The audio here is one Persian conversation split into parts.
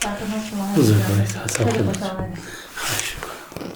بزرگوارید حسن خدمت خواهش کنم.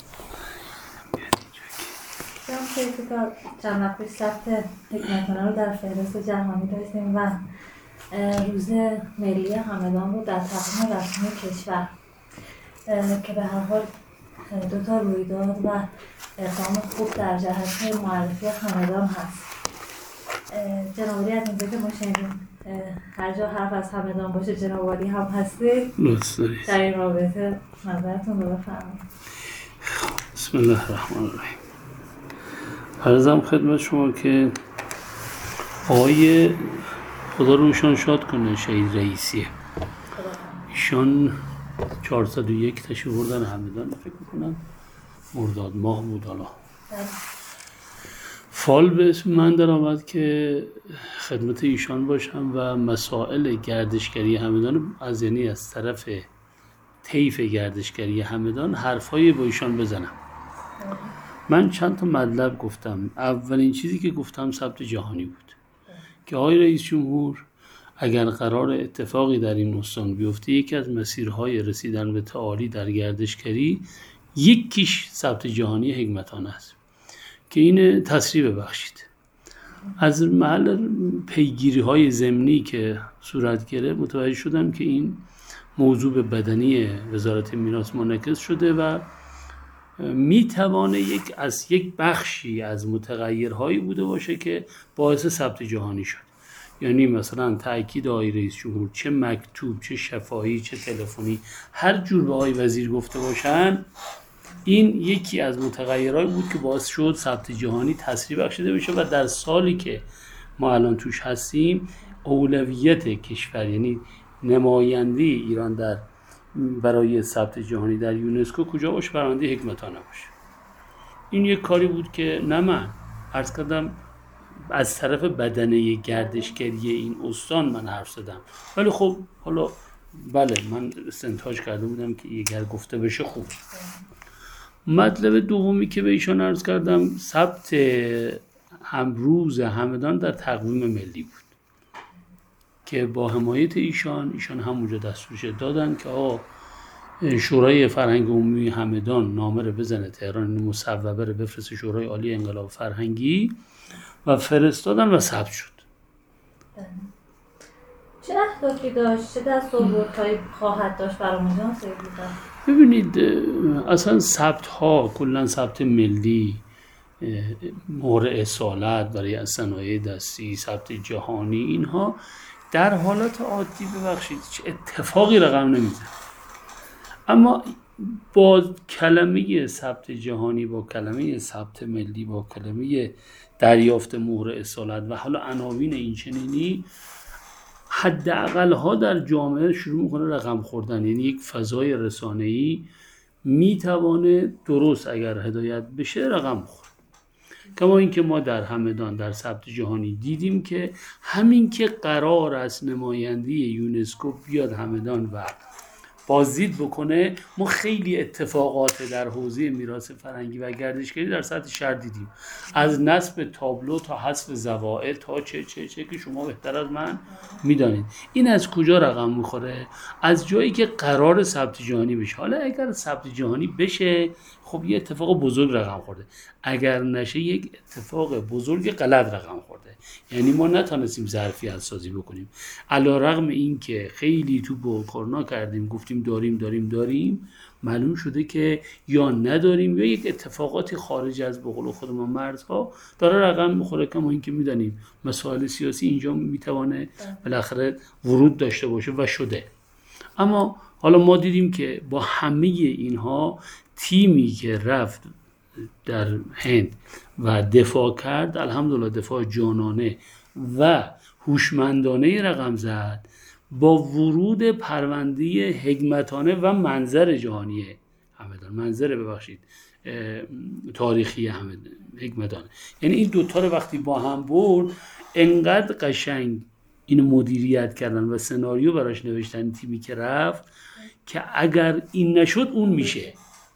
تا چند وقت پیش ثبت حکمتانه رو در فهرست جهانی داشتیم و روز ملی همدان بود در تقویم رسمی کشور که به هر حال 2 رویداد و اقدام خوب در جهت معرفی همدان هست. جناب عالی از اینجا که ما شنیدیم هر جا حرف از همدان باشه جناب عالی هم هستید، در این رابطه نظرتون رو بفرمایید. بسم الله الرحمن الرحیم. عرضم خدمت شما که آقای خدا روشان شاد کنه شهید رئیسیه، ایشان 401 تشریف بردن همدان، فکر میکنم مرداد ماه بود. حالا فال به اسم من در آمد که خدمت ایشان باشم و مسائل گردشگری همدان از یعنی از طرف طیف گردشگری همدان حرفایی با ایشان بزنم. من چند تا مطلب گفتم. اولین چیزی که گفتم ثبت جهانی بود که آقای رئیس جمهور اگر قرار اتفاقی در این استان بیفته، یکی از مسیرهای رسیدن به تعالی در گردشگری یکیش ثبت جهانی حکمتانه است که این تصریح ببخشید. از محل پیگیری های ضمنی که صورت گرفت متوجه شدم که این موضوع به بدنی وزارت میراث منعکس شده و میتوانه یک بخشی از متغیرهایی بوده باشه که باعث ثبت جهانی شد. یعنی مثلا تأکید آقای رئیس جمهور چه مکتوب چه شفاهی چه تلفنی هر جور به آقای وزیر گفته باشن، این یکی از متغیرهایی بود که باعث شد ثبت جهانی تسریع بخشیده بشه و در سالی که ما الان توش هستیم اولویت کشور یعنی نمایندگی ایران در برای ثبت جهانی در یونسکو کجا باشه؟ پرونده حکمتانه باشه. این یک کاری بود که نه من عرض کردم از طرف بدنه گردشگری این استان من حرف زدم، ولی خب حالا بله من استنتاج کرده بودم که اگر گفته بشه خوب. مطلب دومی که به ایشان عرض کردم ثبت روز همدان در تقویم ملی بود که با حمایت ایشان همونجا دستورش دادن که شورای فرهنگ عمومی همدان نامه رو بزنه تهران، مصوبه رو بفرسته شورای عالی انقلاب فرهنگی و فرستادن و ثبت شد. چه اهدافی داشت؟ چه دستاوردهایی خواهد داشت برامون سید؟ ببینید اصلا ثبت ها کلا ثبت ملی، مهر اصالت برای صنایع دستی، ثبت جهانی، اینها در حالات عادی ببخشید چه اتفاقی رقم نمیزنه، اما با کلمه ثبت جهانی، با کلمه ثبت ملی، با کلمه دریافت مهر اصالت و حالا عناوین این چنینی حداقل ها در جامعه شروع میکنه رقم خوردن. یعنی یک فضای رسانه‌ای میتوانه درست اگر هدایت بشه رقم خورد. کما اینکه ما در همدان در ثبت جهانی دیدیم که همین که قرار است نمایندگی یونسکو بیاد همدان و بازدید بکنه، ما خیلی اتفاقات در حوزه میراث فرهنگی و گردشگری در سطح شهر دیدیم، از نصب تابلو تا حذف زوائد تا چه که شما بهتر از من میدانید. این از کجا رقم میخوره؟ از جایی که قرار ثبت جهانی بشه. حالا اگر ثبت جهانی بشه خب یه اتفاق بزرگ رقم خورده، اگر نشه یک اتفاق بزرگ غلط رقم خورده. یعنی ما نتونستیم ظرفیت سازی بکنیم، علیرغم این که خیلی تو با کرونا کردیم، گفتیم داریم، معلوم شده که یا نداریم یا یک اتفاقاتی خارج از به قول خودمون مرزها داره رقم میخوره. کما این که میدونیم مسائل سیاسی اینجا میتونه بالاخره ورود داشته باشه و شده. اما حالا ما دیدیم که با همه اینها تیمی که رفت در هند و دفاع کرد، الحمدلله دفاع جانانه و هوشمندانه رقم زد، با ورود پرونده حکمتانه و منظر جهانی همدان، منظر ببخشید تاریخی حکمتانه، یعنی این دوتا رو وقتی با هم برد انقدر قشنگ اینو مدیریت کردن و سناریو براش نوشتن تیمی که رفت که اگر این نشد اون میشه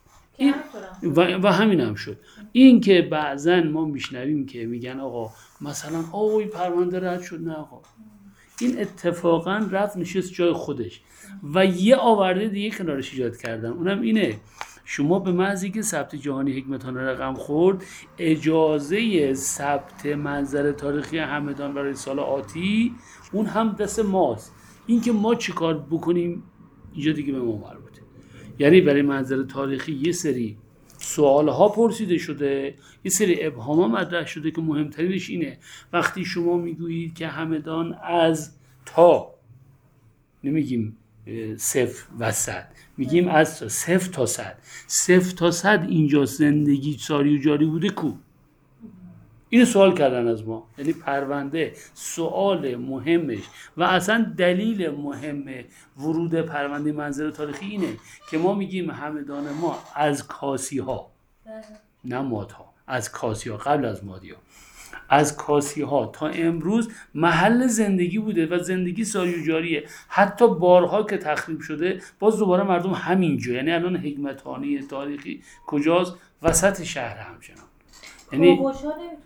و همین هم شد. این که بعضن ما میشنویم که میگن آقا مثلا پرونده رد شد، نه آقا این اتفاقا رفت نشست جای خودش و یه آورده دیگه کنارش ایجاد کردن، اونم اینه شما به محض اینکه ثبت جهانی حکمتانه رقم خورد، اجازه ثبت منظر تاریخی همدان برای سال آتی اون هم دست ماست. این که ما چی کار بکنیم اینجا دیگه به ما مربوطه. یعنی برای منظر تاریخی یه سری سوالها پرسیده شده، یه سری ابهام‌ها مطرح شده که مهمترینش اینه وقتی شما میگویید که همدان از تا، نمیگیم 0 و 100، میگیم از 0 تا 100. 0 تا 100 اینجا زندگی ساری و جاری بوده کو؟ اینو سوال کردن از ما. یعنی پرونده سوال مهمش و اصلا دلیل مهم ورود پرونده منظر تاریخی اینه که ما میگیم همدان ما از کاسی ها، نه ماد ها، از کاسی ها، قبل از مادی ها، از کاسی ها تا امروز محل زندگی بوده و زندگی ساری و جاریه. حتی بارها که تخریب شده باز دوباره مردم همینجا. یعنی الان حکمتانه تاریخی کجاست؟ وسط شهر همچنان. یعنی کاوشا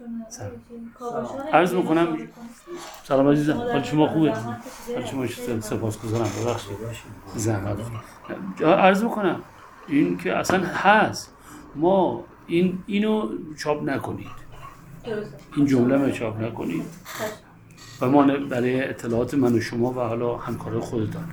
نمیتونه عرض میکنم سلام عزیزم، حال شما خوبه؟ حال شما سپاسگزارم، ببخشید زحمت. عرض میکنم این که اصلا هست، ما اینو چاپ نکنید، این جمله رو چاپ نکنید و ما برای اطلاعات من و شما و حالا همکارای خودتان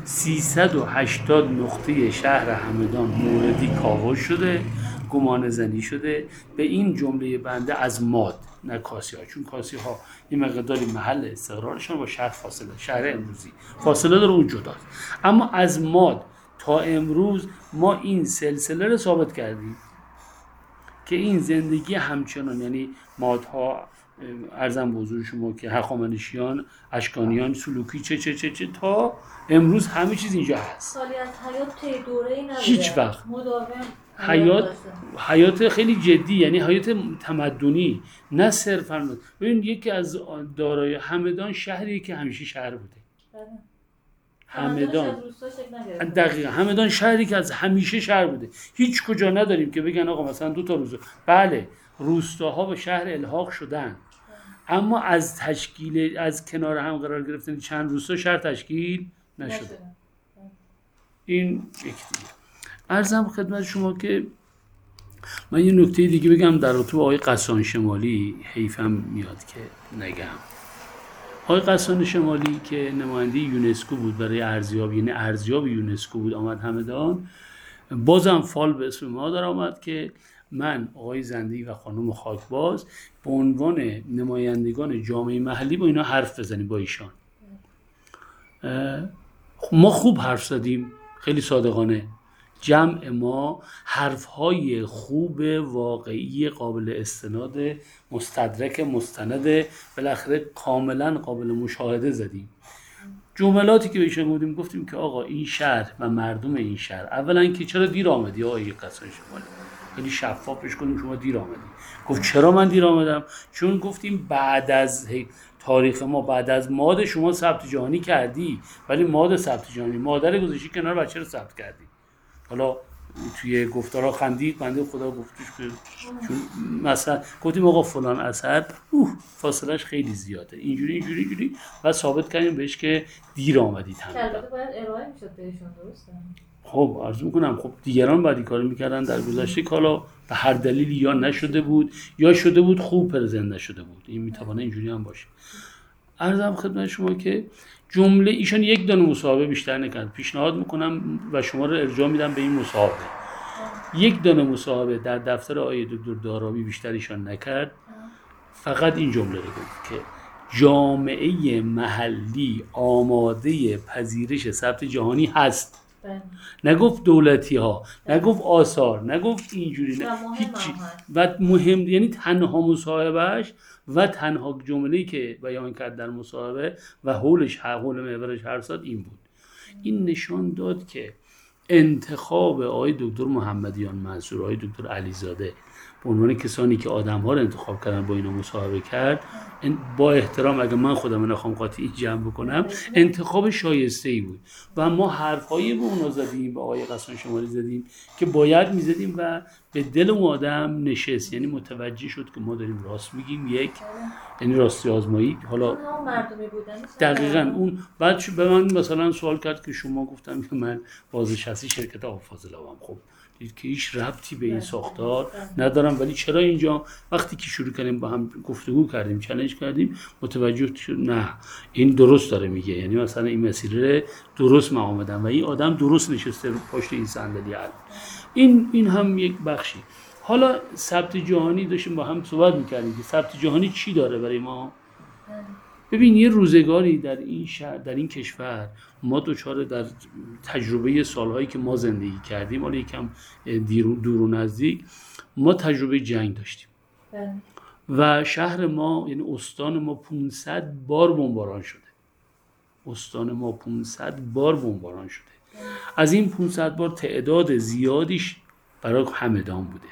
380 نقطه شهر همدان موردی کاوش شده، گمان زنی شده به این جمله بنده از ماد، نه کاسی ها، چون کاسی ها این مقداری محل استقرارشون با شهر فاصله، شهر امروزی فاصله داره، اون جداست. اما از ماد تا امروز ما این سلسله رو ثابت کردیم که این زندگی همچنان، یعنی مادها ارزم به حضور شما که هخامنشیان، اشکانیان، سلوکی چه تا امروز همه چیز اینجا هست. سالی از حیات طی دوره‌ای نبوده، هیچ وقت مداوم حیات خیلی جدی، یعنی حیات تمدنی، نه صرفا. ببین یکی از دارای همدان شهری که همیشه شهر بوده. همدان دقیقاً همدان شهری که از همیشه شهر بوده. هیچ کجا نداریم که بگن آقا مثلا 2 تا روستا. بله روستاها به شهر الحاق شدن، اما از تشکیل، از کنار هم قرار گرفتن چند روستا شهر تشکیل نشده. این یکی دیگه. عرضم خدمت شما که من یه نکته دیگه بگم در رابطه با آقای قصان شمالی، حیفم میاد که نگم. آقای قصان شمالی که نماینده یونسکو بود برای ارزیابی، یعنی ارزیاب یونسکو بود، آمد همدان، بازم فال به اسم ما در آمد که من آقای زنده‌ای و خانم خاکباز به عنوان نمایندگان جامعه محلی با اینا حرف بزنیم با ایشان. ما خوب حرف زدیم، خیلی صادقانه. جمع ما حرفهای خوب، واقعی، قابل استناد، مستدرک، مستند، بالاخره کاملا قابل مشاهده زدیم. جملاتی که بهشون گفتیم که آقا این شهر و مردم این شهر، اولا که چرا دیر آمدی آقای قصان شمالی؟ خیلی شفاف بهش گفتیم شما دیر آمدی. گفت چرا من دیر آمدم؟ چون گفتیم بعد از تاریخ ما، بعد از ماد شما ثبت جهانی کردی، ولی ماد ثبت جهانی مادر گذاشتی کنار، بچه رو ثبت کردی. حالا توی گفتارا خندید، بنده خدا گفتش که چون مثلا گفتیم آقا فلان اثر فاصلهش خیلی زیاده، اینجوری و ثابت کردیم بهش که دیر آمدید. البته باید ارائه میشد بهشون، درسته؟ خب عرض میکنم خب دیگران بعد این کارو میکردن در گذشته، که حالا به هر دلیلی یا نشده بود یا شده بود خوب پرزنت نشده بود، این میتونه اینجوری هم باشه. عرضم خدمت شما که جمله ایشان یک دانه مصاحبه بیشتر نکرد. پیشنهاد میکنم و شما رو ارجاع میدم به این مصاحبه. یک دانه مصاحبه در دفتر آقای دکتر دارابی بیشتر ایشان نکرد. فقط این جمله رو گفت که جامعه محلی آماده پذیرش ثبت جهانی هست. نگفت دولتی ها، نگفت آثار، نگفت اینجوری، نه هیچی. و مهم یعنی تنها مصاحبهش و تنها جمله‌ای که بیان کرد در مصاحبه و حول محورش حرف زد این بود. این نشان داد که انتخاب آقای دکتر محمدیان منصور، آقای دکتر علیزاده به عنوان کسانی که آدم‌ها رو انتخاب کردن با اینا مصاحبه کرد، با احترام اگه من خودم نخوام قاطعی جمع بکنم، انتخاب شایسته‌ای بود و ما حرفایی به اونا زدیم، به آقای قسان شمالی زدیم که باید می‌زدیم و به دل اون آدم نشست، یعنی متوجه شد که ما داریم راست میگیم. یک یعنی راستی آزمایی. حالا دقیقاً اون بعد به من مثلا سوال کرد که شما، گفتم که من بازنشسته شرکت آب فاضلابم. خب دید که هیچ ربطی به این ساختار ندارم، ولی چرا اینجا وقتی که شروع کردیم با هم گفتگو کردیم، چالش کردیم، متوجه شد نه این درست داره میگه، یعنی مثلا این مسیر درست من آمدم و این آدم درست نشسته رو پشت این صندلی الان. این هم یک بخشی. حالا ثبت جهانی داشتیم با هم صحبت میکردیم که ثبت جهانی چی داره برای ما. ببین یه روزگاری در این شهر، در این کشور، ما دوچار در تجربه سالهایی که ما زندگی کردیم، حالا یکم دور و نزدیک، ما تجربه جنگ داشتیم و شهر ما، یعنی استان ما 500 بار بمباران شده. استان ما 500 بار بمباران شده. از این 500 بار تعداد زیادیش برای همدان بوده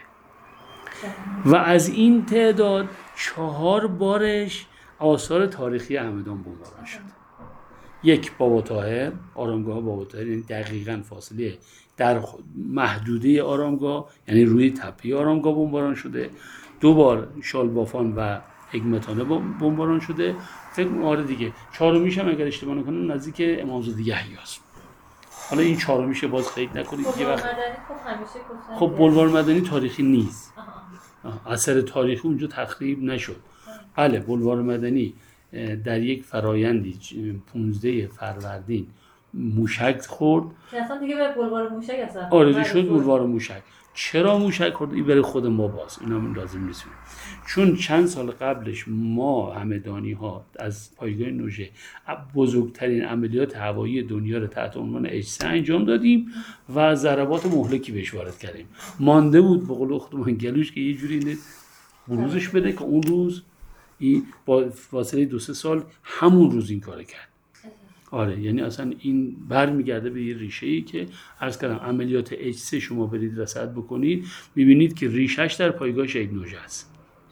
و از این تعداد 4 بارش آثار تاریخی همدان بمباران شد. یک بابا طاهر، آرامگاه بابا طاهر، یعنی دقیقاً فاصله در محدوده آرامگاه، یعنی روی تپه آرامگاه بمباران شده. 2 بار شالبافان و حکمتانه بمباران شده. فکر دیگه 4میش هم اگر اشتباه نکنم نزدیک امامزاده یحیی است. حالا این 4میش باز خرید نکنید دیگه. وقت خب بلوار مدنی تاریخی نیست، اثر تاریخی اونجا تخریب نشد. بله بلوار مدنی در یک فرایندی 15 فروردین موشک خورد. اصلا دیگه به بلوار موشک اصلا آره شد بلوار موشک. چرا موشک خورد؟ این برای خود ما باز اینا من لازم نیست، چون چند سال قبلش ما همدانی ها از پایگاه نوژه بزرگترین عملیات هوایی دنیا رو تحت عنوان H3 انجام دادیم و ضربات مهلکی بهش وارد کردیم. مانده بود به قول خودمون گلوش که یه جوری بروزش بده که اون روز با فاصله 2-3 سال همون روز این کار کرد. آره یعنی اصلا این برمیگرده به یه ریشه‌ای که عرض کردم عملیات H3 شما برید رصد بکنید میبینید که ریشه‌اش در پایگاه شهید نوژه است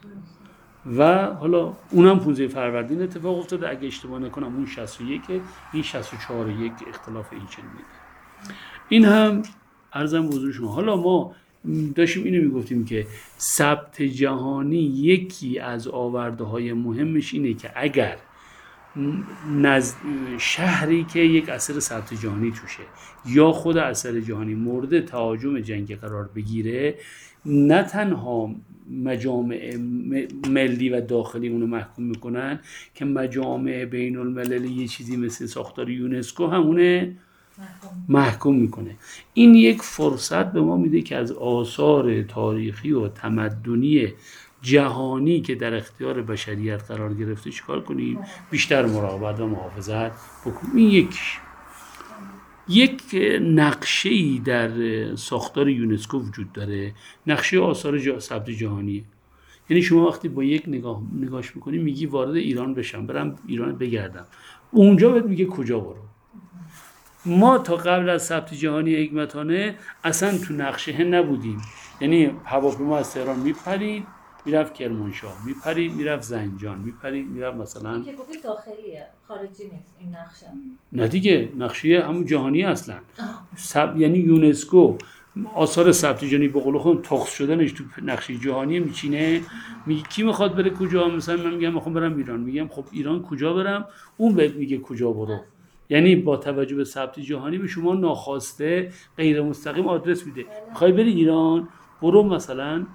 و حالا اونم 15 فروردین اتفاق افتاده. اگه اشتباه نکنم اون 61 این 64 یک اختلاف این چنینه. این هم عرضم به حضور شما. حالا ما داشتیم اینو میگفتیم که ثبت جهانی یکی از آورده‌های مهمش اینه که اگر شهری که یک اثر ثبت جهانی توشه یا خود اثر جهانی مورد تهاجم جنگی قرار بگیره، نه تنها مجامع ملی و داخلی اونو محکوم میکنن که مجامع بین المللی یه چیزی مثل ساختار یونسکو همونه محکوم میکنه. این یک فرصت به ما میده که از آثار تاریخی و تمدنی جهانی که در اختیار بشریت قرار گرفته چیکار کنیم؟ بیشتر مراقبت و محافظت بکنیم. این یک نقشه‌ای در ساختار یونسکو وجود داره، نقشه آثار ثبت جهانی. یعنی شما وقتی با یک نگاهش میکنی میگی وارد ایران بشم، برم ایران بگردم، اونجا بهت میگه کجا برو. ما تا قبل از ثبت جهانی حکمتانه اصلا تو نقشه نبودیم. یعنی هواپیما از تهران میپرید میرفت کرمانشاه، میپرید میرفت زنجان، میپرید میرفت مثلا. این که گفتی داخلیه، خارجی نیست این نقشه. نه دیگه نقشه همون جهانی اصلا. یعنی یونسکو آثار ثبت جهانی به قول خودم تخص شدنش تو نقشه جهانی میچینه. میگه کی میخواد بره کجا؟ مثلا من میگم میخوام برم ایران، میگم خب ایران کجا برم؟ اون بهت میگه کجا برو. یعنی با توجه به ثبت جهانی به شما ناخواسته غیر مستقیم آدرس میده. میخوای بری ایران؟ برو مثلا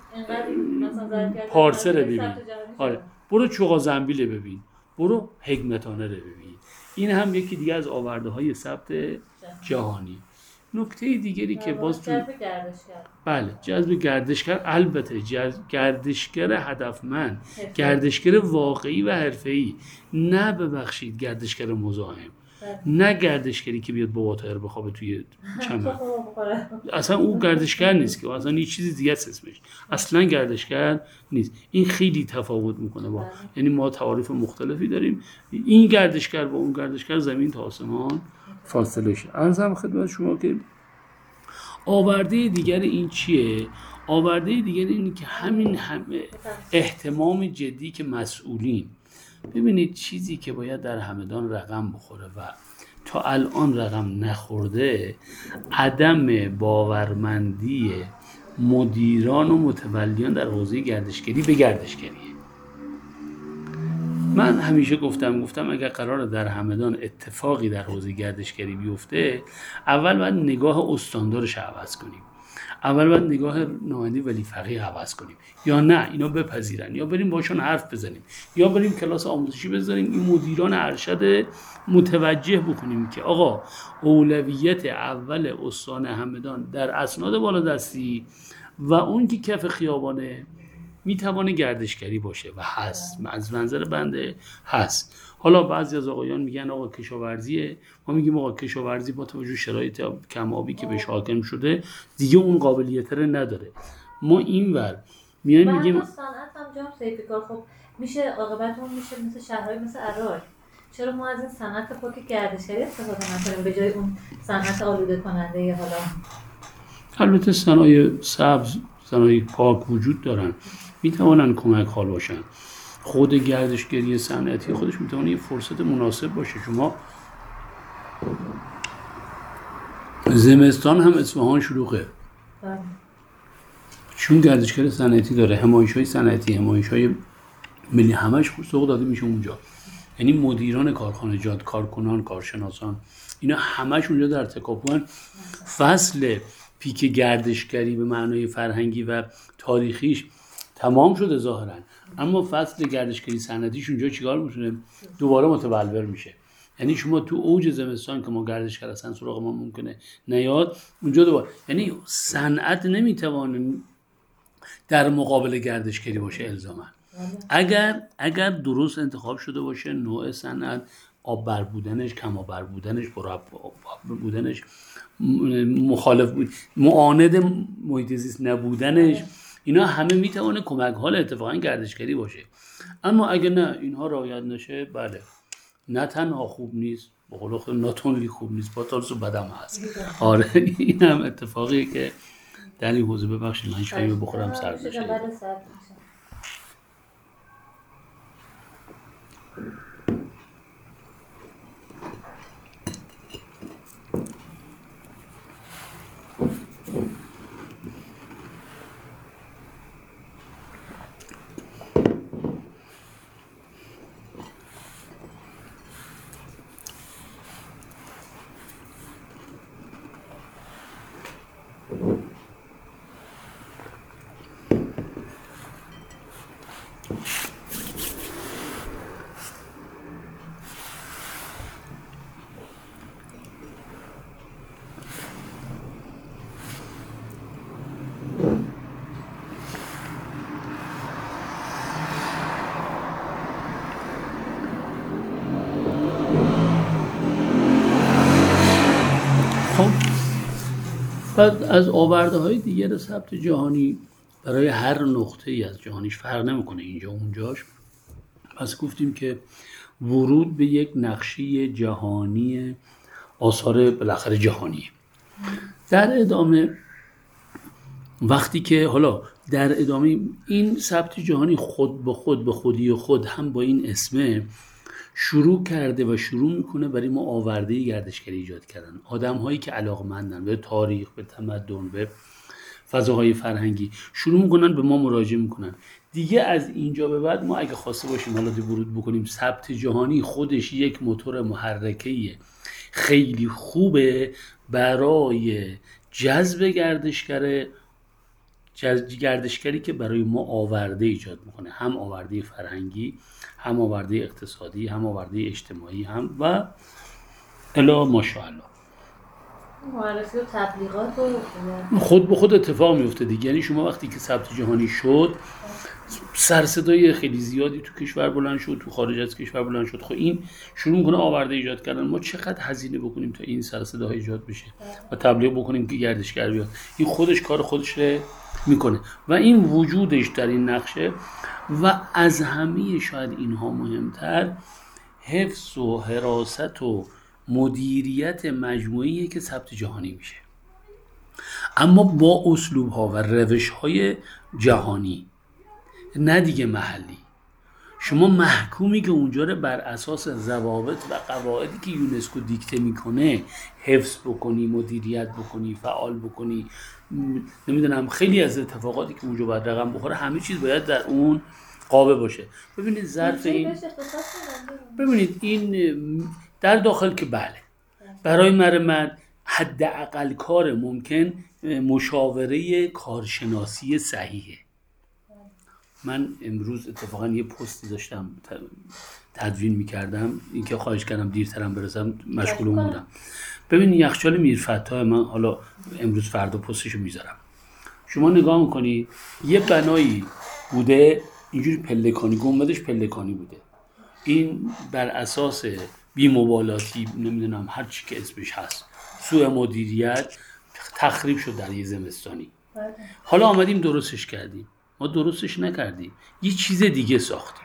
پارسه رو ببین، آره برو چوغا زنبیل ببین، برو حکمتانه رو ببین. این هم یکی دیگه از آورده های ثبت جهانی. نکته دیگری که باز تو بله جذب گردشگر، البته گردشگر هدفمند، گردشگر واقعی و حرفه‌ای، نه ببخشید گردشگر مزاحم، نه گردشگری که بیاد بابا طاهر بخوابه توی چمن. اصلا او گردشگر نیست که، اصلا یه چیزی دیگه است اسمش، اصلا گردشگر نیست. این خیلی تفاوت میکنه با، یعنی ما تعاریف مختلفی داریم. این گردشگر با اون گردشگر زمین تا آسمان فاصله شه. عرضم خدمت شما که آورده دیگر این چیه؟ آورده دیگر اینه که همین همه اهتمام جدی که مسئولین، ببینید چیزی که باید در همدان رقم بخوره و تا الان رقم نخورده، عدم باورمندی مدیران و متولیان در حوزه گردشگری به گردشگریه. من همیشه گفتم اگر قراره در همدان اتفاقی در حوزه گردشگری بیفته، اول باید نگاه استاندارش عوض کنیم، اول باید نگاه نماینده ولی فقیه عوض کنیم، یا نه اینا بپذیرن، یا بریم باشون حرف بزنیم، یا بریم کلاس آموزشی بذاریم، این مدیران ارشد متوجه بکنیم که آقا اولویت اول استان همدان در اسناد بالادستی و اون که کف خیابانه میتوانه گردشگری باشه و هست، از منظر بنده هست. حالا بعضی از آقایان میگن آقا کشاورزیه، ما میگیم آقا کشاورزی با توجه شرایط کم آبی که بهش حاکم شده دیگه اون قابلیت رو نداره. ما اینور میایم میگیم صنعت هم جام سیفیکار، خب میشه عاقبت اون میشه مثل شهرهای مثل عراق. چرا ما از این صنعت پاک گردشگری استفاده نکنیم به جای اون صنعت آلوده کننده؟ حالا البته صنایع سبز، صنایع پاک وجود دارن، میتوانن کمک حال باشن. خود گردشگری صنعتی خودش میتونه یه فرصت مناسب باشه. شما زمستان هم اصفهان شلوغه چون گردشگری صنعتی داره، همایش‌های صنعتی، همایش‌های ملی، همش سوق داده میشه اونجا. یعنی مدیران کارخانجات، کارکنان، کارشناسان، اینا همش اونجا در تکاپوان. فصل پیک گردشگری به معنای فرهنگی و تاریخیش تمام شده ظاهراً، اما فصل گردشگری صنعتیش اونجا چیکار می‌کنه؟ دوباره متبلور میشه. یعنی شما تو اوج زمستان که ما گردشگر هستن سراغ ما ممکنه نیاد، اونجا دوباره، یعنی صنعت نمیتوانه در مقابل گردشگری باشه الزاما. اگر درست انتخاب شده باشه نوع صنعت، آب بر بودنش، کم آب بر بودنش، پر بودنش، مخالف بود، معاند محیط زیست نبودنش، اینا همه میتونه کمک حال اتفاقا گردشگری باشه. اما اگه نه اینها رعایت نشه، بله، نه تنها خوب نیست، به قول خود ناتونلی خوب نیست، با تالس و بدم هست. آره این هم اتفاقیه که در این حوزه، ببخشید من شایی بخورم سرد بشه. بعد از آورده‌های دیگر ثبت جهانی برای هر نقطه‌ای از جهانیش فرق نمی‌کنه اینجا اونجاش. پس گفتیم که ورود به یک نقشه جهانی آثار بالاخره جهانی. در ادامه وقتی که حالا در ادامه این ثبت جهانی خود به خود به خودی خود هم با این اسمه شروع کرده و شروع میکنه برای ما آورده گردشگری ایجاد کردن. آدم هایی که علاقمندن به تاریخ، به تمدن، به فضاهای فرهنگی، شروع میکنن به ما مراجعه میکنن. دیگه از اینجا به بعد ما اگه خواسته باشیم حالا ورود بکنیم، ثبت جهانی خودش یک موتور محرکه خیلی خوبه برای جذب گردشگری که برای ما آورده ایجاد میکنه، هم آورده فرهنگی، هم آورده اقتصادی، هم آورده اجتماعی، هم و الا ماشاءالله معرفی و تبلیغات و خود به خود اتفاق میفته دیگه. یعنی شما وقتی که ثبت جهانی شد، سر صدای خیلی زیادی تو کشور بلند شد، تو خارج از کشور بلند شد. خب این شروع میکنه آورده ایجاد کردن. ما چقدر هزینه بکنیم تا این سر صداها ایجاد بشه و تبلیغ بکنیم که گردشگر بیاد؟ این خودش کار خودش رو میکنه و این وجودش در این نقشه. و از همه شاید اینها مهمتر، حفظ و حراست و مدیریت مجموعیه که ثبت جهانی میشه. اما با اسلوب ها و روش های جهانی، نه دیگه محلی. شما محکومی که اونجا رو بر اساس ضوابط و قواعدی که یونسکو دیکته میکنه حفظ بکنی، مدیریت بکنی، فعال بکنی. نمیدونم خیلی از اتفاقاتی که اونجا باید رقم بخوره، همه چیز باید در اون قابه باشه. ببینید ظرف این، ببینید این در داخل که بله، برای من حداقل کار ممکن مشاوره کارشناسی صحیحه. من امروز اتفاقا یه پستی داشتم تدوین میکردم، این که خواهش کردم دیرترم برسم، مشغول بودم. ببین یخچال میرفتح، من حالا امروز فردا پستشو میذارم، شما نگاه میکنی یه بنایی بوده اینجوری پلکانی، گنبدش پلکانی بوده، این بر اساس بی‌مبالاتی، نمیدونم هر چی که اسمش هست، سوء مدیریت تخریب شد در یه زمستانی. حالا آمدیم درستش کردیم. ما درستش نکردیم، یه چیز دیگه ساختیم.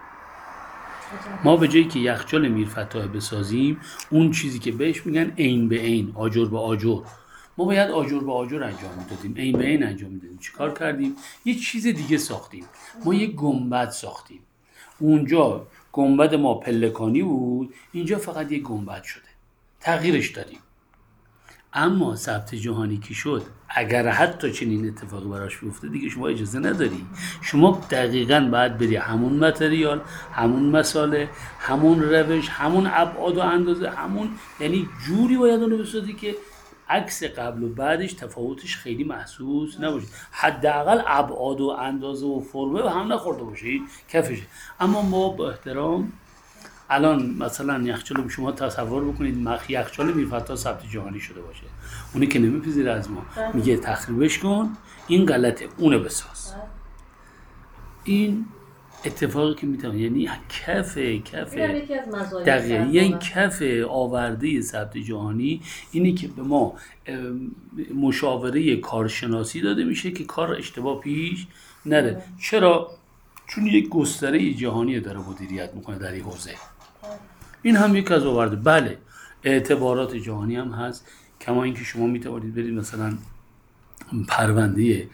ما به جایی که یخچال میرفتح بسازیم، اون چیزی که بهش میگن عین به عین، آجر به آجر، ما باید آجر به آجر انجام میدادیم، عین به عین انجام میدادیم. چیکار کردیم؟ یه چیز دیگه ساختیم. ما یه گنبد ساختیم، اونجا گنبد ما پلکانی بود، اینجا فقط یه گنبد شده، تغییرش دادیم. اما ثبت جهانی که شد، اگر حتی چنین اتفاقی براش بیفته، دیگه شما اجازه نداری. شما دقیقاً باید بری همون متریال، همون مساله، همون روش، همون ابعاد و اندازه، همون، یعنی جوری باید اونو بسازی که عکس قبل و بعدش تفاوتش خیلی محسوس نباشه، حداقل ابعاد و اندازه و فرمه به هم نخورده باشه، کفشه. اما ما با احترام، الان مثلا یخچال شما تصور بکنید یخچال میرفتح ثبت جهانی شده باشه، اونی که نمیپذیره از ما، میگه تخریبش کن، این غلطه، اونو بساز. این اتفاقی که میتونه، یعنی کف دقیقاً یعنی کف آورده ثبت جهانی اینه که به ما مشاوره کارشناسی داده میشه که کار اشتباه پیش نره. چرا؟ چون یک گستره جهانی داره مدیریت میکنه در این حوزه. این هم یک از آورده. بله اعتبارات جهانی هم هست، کما اینکه شما میتوانید برید مثلا پرونده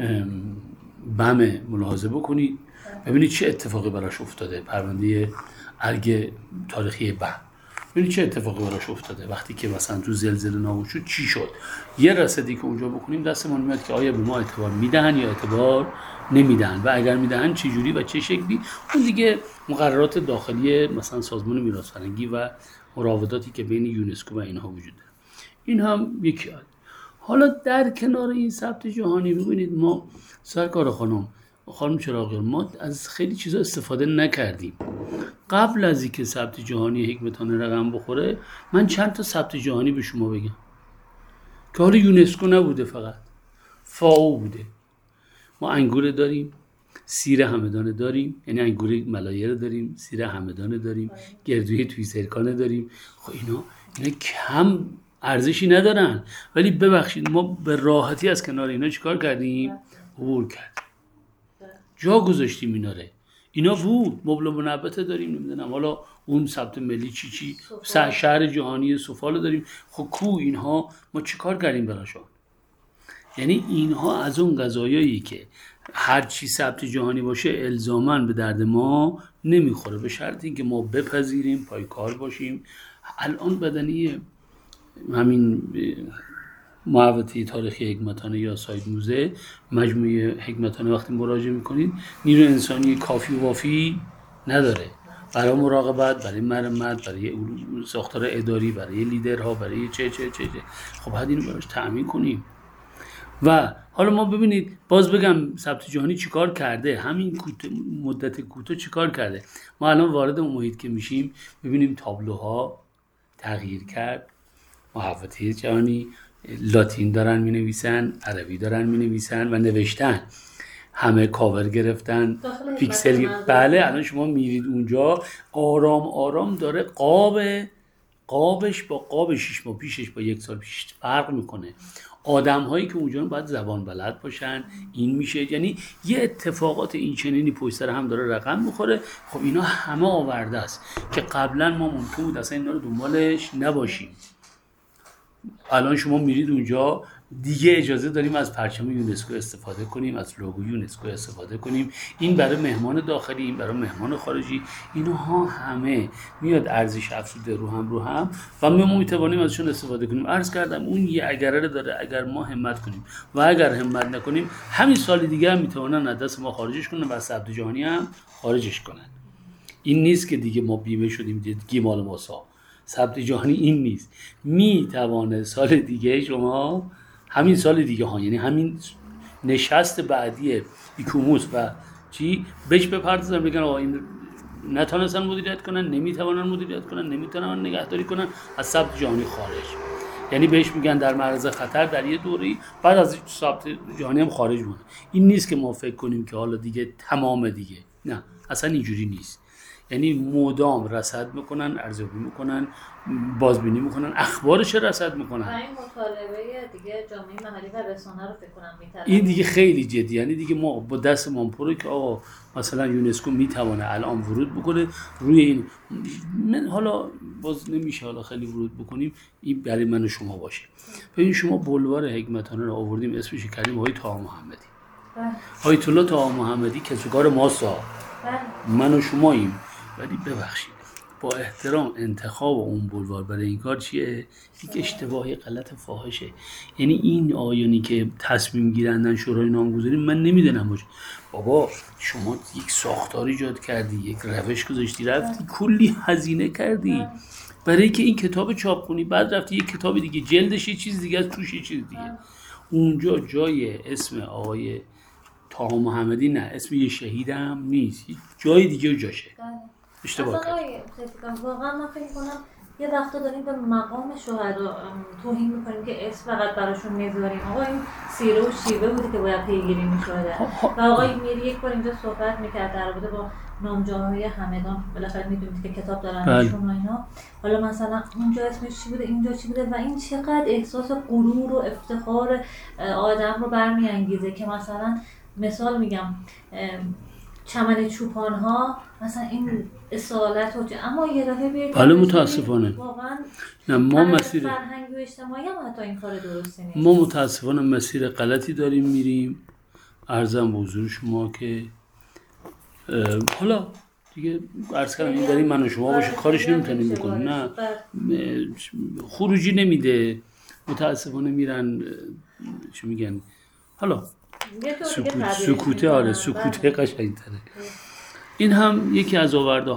بم ملاحظه بکنید، ببینید چه اتفاقی براش افتاده، پرونده ارگ تاریخی بم، ببینید چه اتفاقی براش افتاده. وقتی که مثلا تو زلزله نابود شد چی شد، یه رصدی که اونجا بکنیم دستمون میاد که آیا به ما اعتبار میدهن یا اعتبار نمیدن، و اگر میدهن چه جوری و چه شکلی. اون دیگه مقررات داخلی مثلا سازمان میراث فرهنگی و مراوداتی که بین یونسکو و اینها وجود داره. این هم یکی. حالا در کنار این ثبت جهانی ببینید ما سرکار خانم چراغیان، ما از خیلی چیزا استفاده نکردیم. قبل از اینکه ثبت جهانی حکمتانه رقم بخوره، من چند تا ثبت جهانی به شما بگم که حالا یونسکو نبوده، فقط فاو بوده. ما انگور داریم، سیر همدان داریم، یعنی انگور ملایر داریم، سیر همدان داریم، گردوی توی سرکانه داریم. خب اینا کم ارزشی ندارن، ولی ببخشید ما به راحتی از کنار اینا چیکار کردیم؟ عبور کردیم، جا گذاشتیم اینا بود. مبل منبت داریم، نمیدونم حالا اون ثبت ملی چی شهر جهانی سفال داریم. خب کو اینها ما چیکار کردیم براشون؟ یعنی اینها از اون قضایایی که هر چی ثبت جهانی باشه الزاماً به درد ما نمیخوره، به شرط اینکه ما بپذیریم، پای کار باشیم. الان بدنی همین محوطه تاریخی حکمتانه یا ساید موزه، مجموعه حکمتانه، وقتی مراجعه میکنید نیروی انسانی کافی و وافی نداره برای مراقبت، برای مرمت، برای ساختار اداری، برای لیدرها، برای چه. خب باید اینو براش تأمین کنیم. و حالا ما ببینید، باز بگم ثبت جهانی چیکار کرده، همین مدت کوتاه چیکار کرده. ما الان وارد اون محیط که میشیم ببینیم تابلوها تغییر کرد، محوطه جهانی لاتین دارن می نویسن، عربی دارن می نویسن و نوشتن، همه کاور گرفتن، پیکسل. بله الان شما میرید اونجا آرام آرام داره قابش با قاب 6 ماه پیشش با 1 سال پیش فرق میکنه. آدم هایی که اونجا باید زبان بلد باشن، این میشه، یعنی یه اتفاقات این چنینی پشت سر هم داره رقم میخوره. خب اینا همه آورده است که قبلا ما ممکن بود اصلا اینا رو دنبالش نباشیم. الان شما میرید اونجا دیگه اجازه داریم از پرچم یونسکو استفاده کنیم، از لوگو یونسکو استفاده کنیم. این برای مهمان داخلی، این برای مهمان خارجی، اینها همه میاد ارزش افزوده رو هم و ما میتوانیم ازشون استفاده کنیم. عرض کردم اون یه اگره داره، اگر ما همت کنیم و اگر همت نکنیم همین سال دیگه هم میتونن از دست ما خارجش کنن و از ثبت جهانی هم خارجش کنن. این نیست که دیگه ما بیمه شدیم دیگه مال ماسا. ثبت جهانی این نیست. میتوانه سال دیگه شما همین سال دیگه ها، یعنی همین نشست بعدی ایکوموس و چی بهش بپردازن بگن آقا این نتونستن مدیریت کنن، نمیتوانن مدیریت کنن، نمیتونن نگهداری کنن، از ثبت جهانی خارج. یعنی بهش میگن در معرض خطر در یه دوره‌ای، بعد از ثبت جهانی هم خارج مونه. این نیست که ما فکر کنیم که حالا دیگه تمام دیگه، نه اصلا اینجوری نیست. یعنی مدام رصد میکنن، ارزیابی میکنن، بازبینی میکنن، اخبارش رصد میکنن. این مطالبه دیگه جامعه محلی و رسانه رو فکر کنم میتونه این دیگه خیلی جدی، یعنی دیگه ما با دستمون پره که آقا مثلا یونسکو میتونه الان ورود بکنه روی این. من حالا باز نمیشه حالا خیلی ورود بکنیم، این برای من و شما باشه. ببین شما بلوار حکمتانه رو آوردیم، اسمش کردیم آقای طاها محمدی. آیت الله طاها محمدی کسوکار ماست، من و شماییم. ولی ببخشید با احترام انتخاب اون بلوار برای این کار چیه؟ یک اشتباهی غلط فاحشه. یعنی این آیانی که تصمیم گیرندن شورای نامگذاری من نمیدونم باشه. بابا شما یک ساختار ایجاد کردی، یک روش گذاشتی، رفتی کلی هزینه کردی برای که این کتاب چاپ کنی، بعد رفتی یک کتاب دیگه جلدش یه چیز دیگه است، توش یه چیز دیگه. اونجا جای اسم آقای طاها محمدی نه، اسم یه شهیدم نیست، جای دیگه جاشه. اشتباه کردم. واقعا من فکر کنم یه وقتا داریم به مقام شهدا توهین میکنیم که اسم فقط براشون میذاریم. آقا این سیره و شیوه بوده که باید پیگیری میشده. و آقای میری یک بار اینجا صحبت میکرد در رابطه با نامجوهای همدان، بالاخره میدونید که کتاب دارن ایشون و اینا. حالا مثلا اونجا اسمش چی بوده، اینجا چی بوده، و این چقدر احساس غرور و افتخار آدم رو برمیانگیزه که مثلا مثال میگم چمن چوپان ها مثلا این اصالت و اما یه دفعه بیاید حالا متاسفانه واقعا نه ما مسیر فرهنگی و اجتماعی هم حتی این کار درستی نیست. ما متاسفانه مسیر غلطی داریم میریم. عرضم به حضور شما که حالا دیگه عرض کردم این داریم من و شما باشه، کارش نمیتونیم بکنیم، نه خروجی نمیده. متاسفانه میرن چی میگن حالا سکوته. آره سکوته قشنگ‌تره. این هم یکی از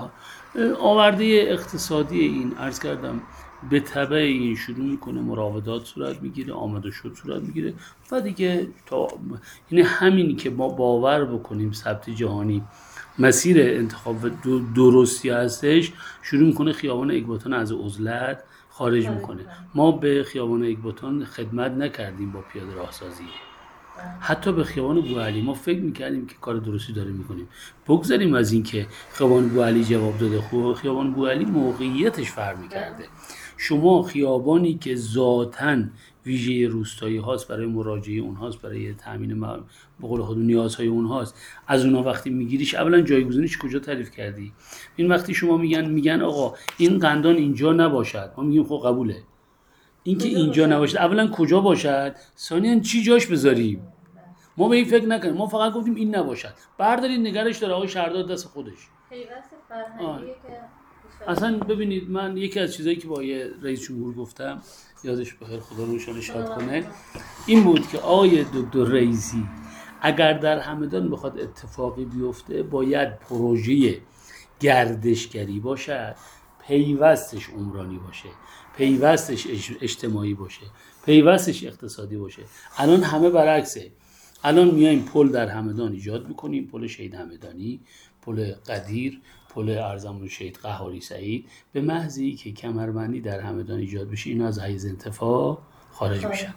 آورده اقتصادی این. عرض کردم به تبع این شروع میکنه مراودات صورت میگیره، آمده شد صورت میگیره و دیگه تا یعنی همین که ما باور بکنیم ثبت جهانی مسیر انتخاب درستی هستش، شروع میکنه خیابان اکباتان از عزلت خارج میکنه. ما به خیابان اکباتان خدمت نکردیم با پیاده راهسازی، حتی به خیابان بوعلی ما فکر میکردیم که کار درستی داریم میکنیم. بگذاریم از این که خیابان بوعلی جواب داده، خوب خیابان بوعلی موقعیتش فرق میکرده. شما خیابانی که ذاتاً ویژه روستایی هاست، برای مراجعه اونهاست، برای تامین به قول خودمون نیازهای اونهاست، از اونها وقتی میگیریش اولا جایگزینش کجا تعریف کردی؟ این وقتی شما میگن آقا این قندان اینجا نباشد، ما میگیم خب قبوله. این که اینجا نباشد اولا کجا باشد، ثانیاً چی جاش بذاریم؟ ما به این فکر نکنیم، ما فقط گفتیم این نباشد، بردارید نگرش داره آقای شهردار دست خودش. پیوست فرهنگیه که اصلا ببینید من یکی از چیزایی که با رئیس جمهور گفتم، یادش بخیر خدا روشان شاد کنه، این بود که آقای دکتر رئیسی اگر در همدان بخواد اتفاقی بیفته باید پروژه گردشگری باشد، پیوستش عمرانی باشه، پیوستش اجتماعی باشه، پیوستش اقتصادی باشه. الان همه برعکسه. الان میایم پل در همدان ایجاد میکنیم، پل شهید همدانی، پل قدیر، پل ارزم شهید قهاری سعید، به محضی که کمربندی در همدان ایجاد بشه اینا از حیز انتفاع خارج میشن.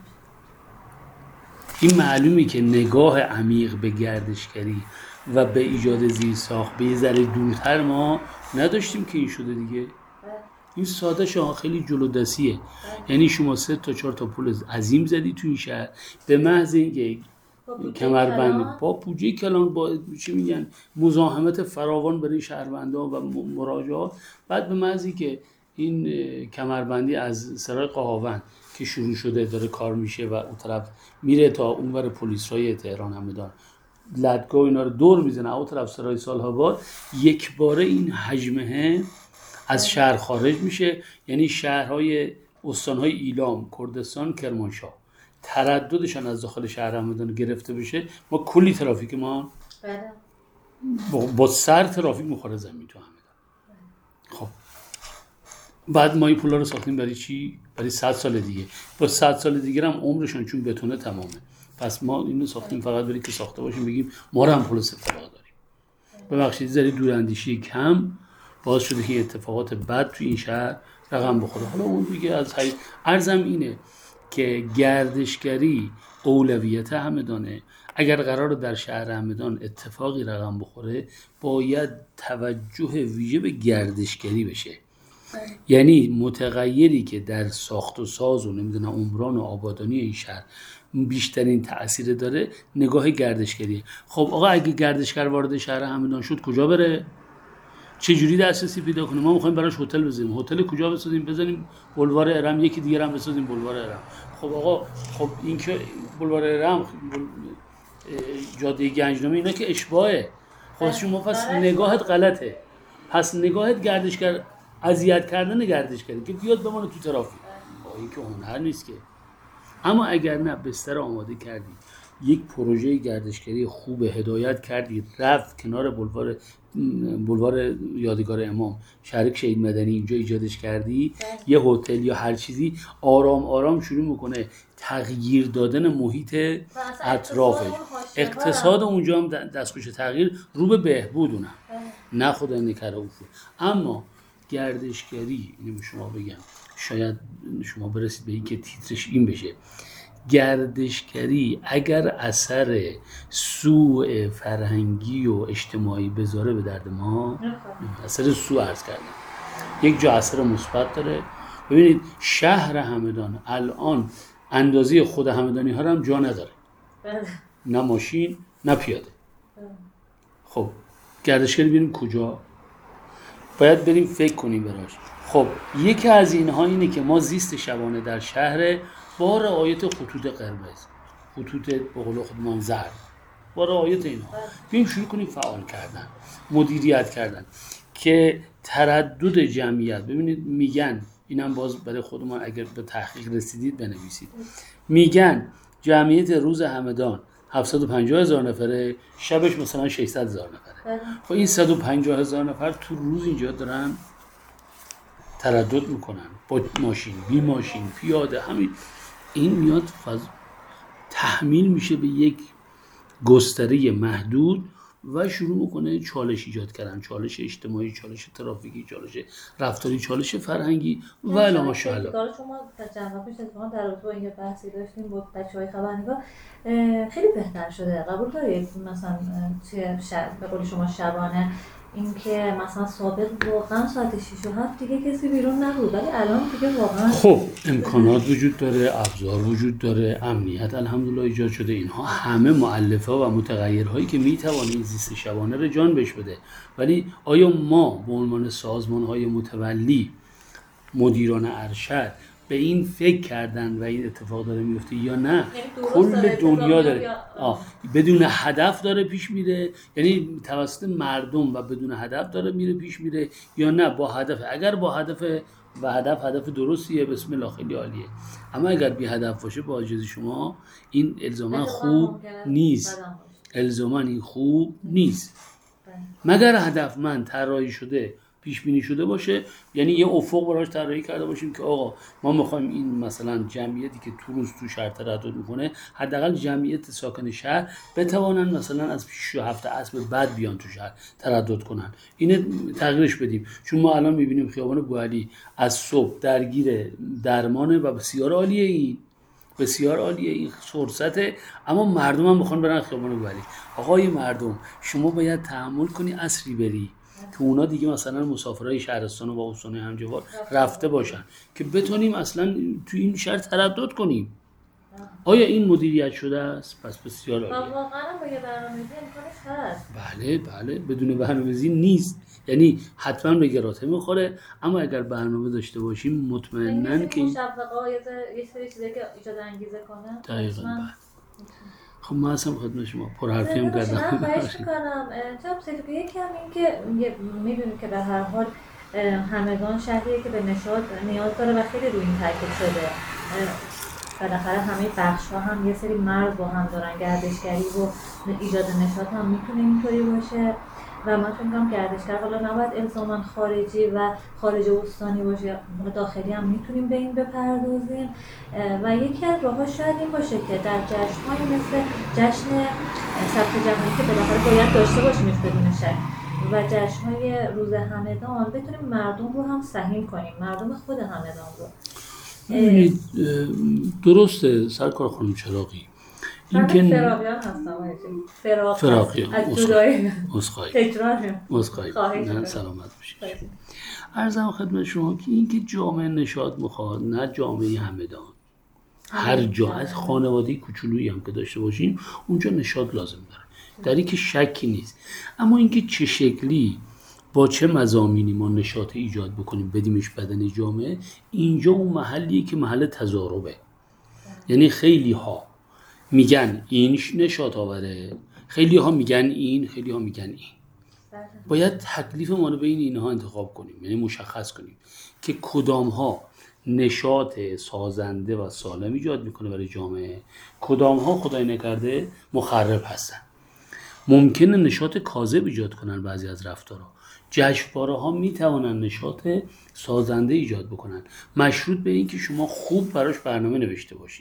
این معلومی که نگاه عمیق به گردشگری و به ایجاد زیرساخت به یه ذره دورتر ما نداشتیم که این شده دیگه. این ساده شما خیلی جلودستیه. یعنی شما 3 تا 4 تا پل عظیم زدی تو این شهر به محض اینکه کمربند با بودجه کلان، با چی میگن مزاحمت فراوان برای شهروندان و مراجعات، بعد به محض اینکه این کمربندی از سرای قهاون که شروع شده داره کار میشه و اون طرف میره تا اونور پلیسرای تهران همدان، لدگاه اینا رو دور میزنه، اون طرف سرای سال‌آباد، یک باره این حجمه از شهر خارج میشه. یعنی شهرهای استانهای ایلام، کردستان، کرمانشاه ترددشان از داخل شهر همدان گرفته بشه، ما کلی ترافیک ما با سر ترافیک میخوره زمین تو همدان. خب بعد ما این پولا رو ساختیم برای چی؟ برای 100 سال دیگه. با 100 سال دیگه هم عمرشون چون بتونه تمامه. پس ما اینو ساختیم فقط برای که ساخته باشیم بگیم ما رو هم پول ستاره داریم. ببخشید ذره دوراندیشی کم باعث شده که اتفاقات بد تو این شهر رقم بخوره. حالا اون دیگه از عرضم اینه که گردشگری اولویت همدانه. اگر قرار در شهر همدان اتفاقی رقم بخوره باید توجه ویژه به گردشگری بشه. یعنی متغیری که در ساخت و ساز و نمیدونم عمران و آبادانی این شهر بیشترین تأثیر داره نگاه گردشگریه. خب آقا اگه گردشگر وارد شهر همدان شد کجا بره؟ چه جوری دسترسی پیدا کنه؟ ما می‌خوایم براش هتل بزنیم. هتل کجا بسازیم؟ بزنیم بولوار ارم، یکی دیگه هم بسازیم بولوار ارم. خب آقا خب این که بولوار ارم، جاده گنجنامه اینا که اشباهه. خب شما پس نگاهت غلطه. پس نگاهت گردشگر اذیت کردن گردشگری که بیاد بمونه تو ترافیک. این که هنر نیست که. اما اگر نه بستر آماده کردید، یک پروژه گردشگری خوب هدایت کردید، رفت کنار بولوار یادگار امام، شهرک شهید مدنی اینجا ایجادش کردی، یه هتل یا هر چیزی، آرام آرام شروع میکنه تغییر دادن محیط اطرافش. اقتصاد اونجا هم دستخوش تغییر رو به بهبود اونم نه خدا نکره افول. اما گردشگری اینو شما بگم، شاید شما برسید به این که تیترش این بشه، گردشگری اگر اثر سوء فرهنگی و اجتماعی بذاره به درد ما، اثر سوء عرض کردم، یک جا اثر مثبت داره. ببینید شهر همدان الان اندازه خود همدانی ها هم جا نداره، نه ماشین نه پیاده. خب گردشگری بریم کجا؟ باید بریم فکر کنیم براش. خب یکی از اینها اینه که ما زیست شبانه در شهر با رعایت خطوط قرمز، خطوط به قول خودمان زرد، با رعایت اینها بیایم شروع کنیم فعال کردن، مدیریت کردن که تردد جمعیت. ببینید میگن، اینم باز برای خودمان اگر به تحقیق رسیدید بنویسید، میگن جمعیت روز همدان 750,000 نفره، شبش مثلا 600,000 نفره. خب این 150,000 نفر تو روز اینجا دارن تردد میکنن با ماشین، بی ماشین، پیاده، همین. این میاد تحمیل میشه به یک گستره محدود و شروع میکنه چالش ایجاد کردن، چالش اجتماعی، چالش ترافیکی، چالش رفتاری، چالش فرهنگی و الی ماشاءالله. شما چند پیش اتفاقا در رابطه با این بحثی داشتیم با بچهای خبرنگار، خیلی بهتر شده. قبول دارید مثلا به قول شما شبانه این که مثلا سابق واقعا ساعت 6 و 7 دیگه کسی بیرون نبود، ولی الان دیگه واقعا خب امکانات وجود داره، ابزار وجود داره، امنیت الحمدلله ایجاد شده. اینها همه مؤلفه و متغیرهایی که میتوانه این زیست شبانه رو جان بهش بده. ولی آیا ما به عنوان سازمان‌های متولی، مدیران ارشد به این فکر کردن و این اتفاق داره میفته یا نه؟ کل دنیا داره بدون هدف داره پیش میره، یعنی توسط مردم و بدون هدف داره میره پیش میره یا نه با هدف؟ اگر با هدف و هدف درستیه بسم الله خیلی عالیه، اما اگر بی هدف باشه با اجازه شما این الزاما خوب نیست، الزاما این خوب نیست مگر هدفمند طراحی شده، پیش بینی شده باشه. یعنی یه افق براش طراحی کرده باشیم که آقا ما می‌خوایم این مثلا جمعیتی که تو روز تو شهر تردد میکنه، حداقل جمعیت ساکن شهر بتوانن مثلا از 6 و 7 عصر بعد بیان تو شهر تردد کنن. اینو تغییرش بدیم، چون ما الان می‌بینیم خیابان بوعلی از صبح درگیر درمانه و بسیار عالیه، این بسیار عالیه، این فرصته، اما مردم هم میخوان برن خیابان بوعلی. آقای مردم شما باید تحمل کنی عصری بری که اونا دیگه مثلا مسافرای شهرستان و با استان همجوار رفته باشن که بتونیم اصلا تو این شهر تردد کنیم. آیا این مدیریت شده است؟ پس بسیار عالیه. واقعا با یه برنامه‌ریزی امکانش هست. بله بدون برنامه‌ریزی نیست. یعنی حتما به گراته میخوره، اما اگر برنامه داشته باشیم مطمئنن که مشوقا یه سری چیزایی که ایجاد انگیزه کنه. دقیقاً. خب من اصلا خدمت شما پرحرفی هم کردم. من خواهش میکنم جناب سیدی یکم این که میدونیم که به هر حال همگان شهریه که به نشاط نیاز داره و خیلی روی این تاکید شده. بالاخره همه بخش ها هم یه سری مرز با هم دارن، گردشگری و ایجاد نشاط هم میتونه اینطوری باشه و من فکر می‌کنم گردشگر حالا نباید الزاما خارجی و خارج استانی باشه، داخلی هم میتونیم به این بپردازیم و یکی از راه‌ها شاید این باشه که در جشن‌هایی مثل جشن سبت جهانی که بالاخره باید داشته باشیم بدون شک و جشن‌های روز همدان بتونیم مردم رو هم سهیم کنیم، مردم خود همدان رو. درسته سرکار خانم چراغی، این که فراقیان هستم فراقیان از جدایی تکرار نه سلامت باشید. عرضم خدمت شما که این که جامعه نشاط میخواد، نه جامعه همدان، هر جا از خانواده کوچولویی هم که داشته باشیم اونجا نشاط لازم داره، در این که شکی نیست، اما اینکه چه شکلی با چه مضامینی ما نشاط ایجاد بکنیم بدیمش بدن جامعه، اینجا اون محلیه که محل تضاربه. یعنی خیلی ها میگن این نشاط آوره، خیلی ها میگن این، خیلی ها میگن این. باید تکلیف ما رو بین اینها انتخاب کنیم، یعنی مشخص کنیم که کدام ها نشاط سازنده و سالم ایجاد میکنه برای جامعه، کدام ها خدای نکرده مخرب هستن. ممکنه نشاط کاذب ایجاد کنن بعضی از رفتارها، جشنواره ها میتوانن نشاط سازنده ایجاد بکنن، مشروط به این که شما خوب براش برنامه نوشته باشی.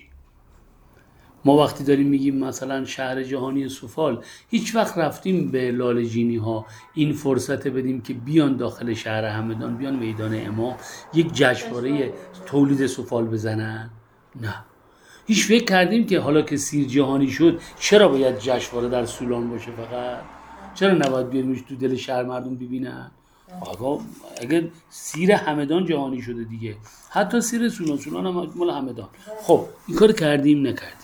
ما وقتی داریم میگیم مثلا شهر جهانی سفال، هیچ وقت رفتیم به لاله‌جینی ها این فرصت بدیم که بیان داخل شهر همدان، بیان میدان امام یک جشنواره تولید سفال بزنن؟ نه. هیچ فکر کردیم که حالا که سیر جهانی شد چرا باید جشنواره در سولان باشه؟ فقط چرا نباید بیاریمش تو دل شهر مردم ببینن؟ آقا اگه سیر همدان جهانی شده دیگه، حتی سیر سولان هم مال همدان. خب این کار کردیم نکردیم؟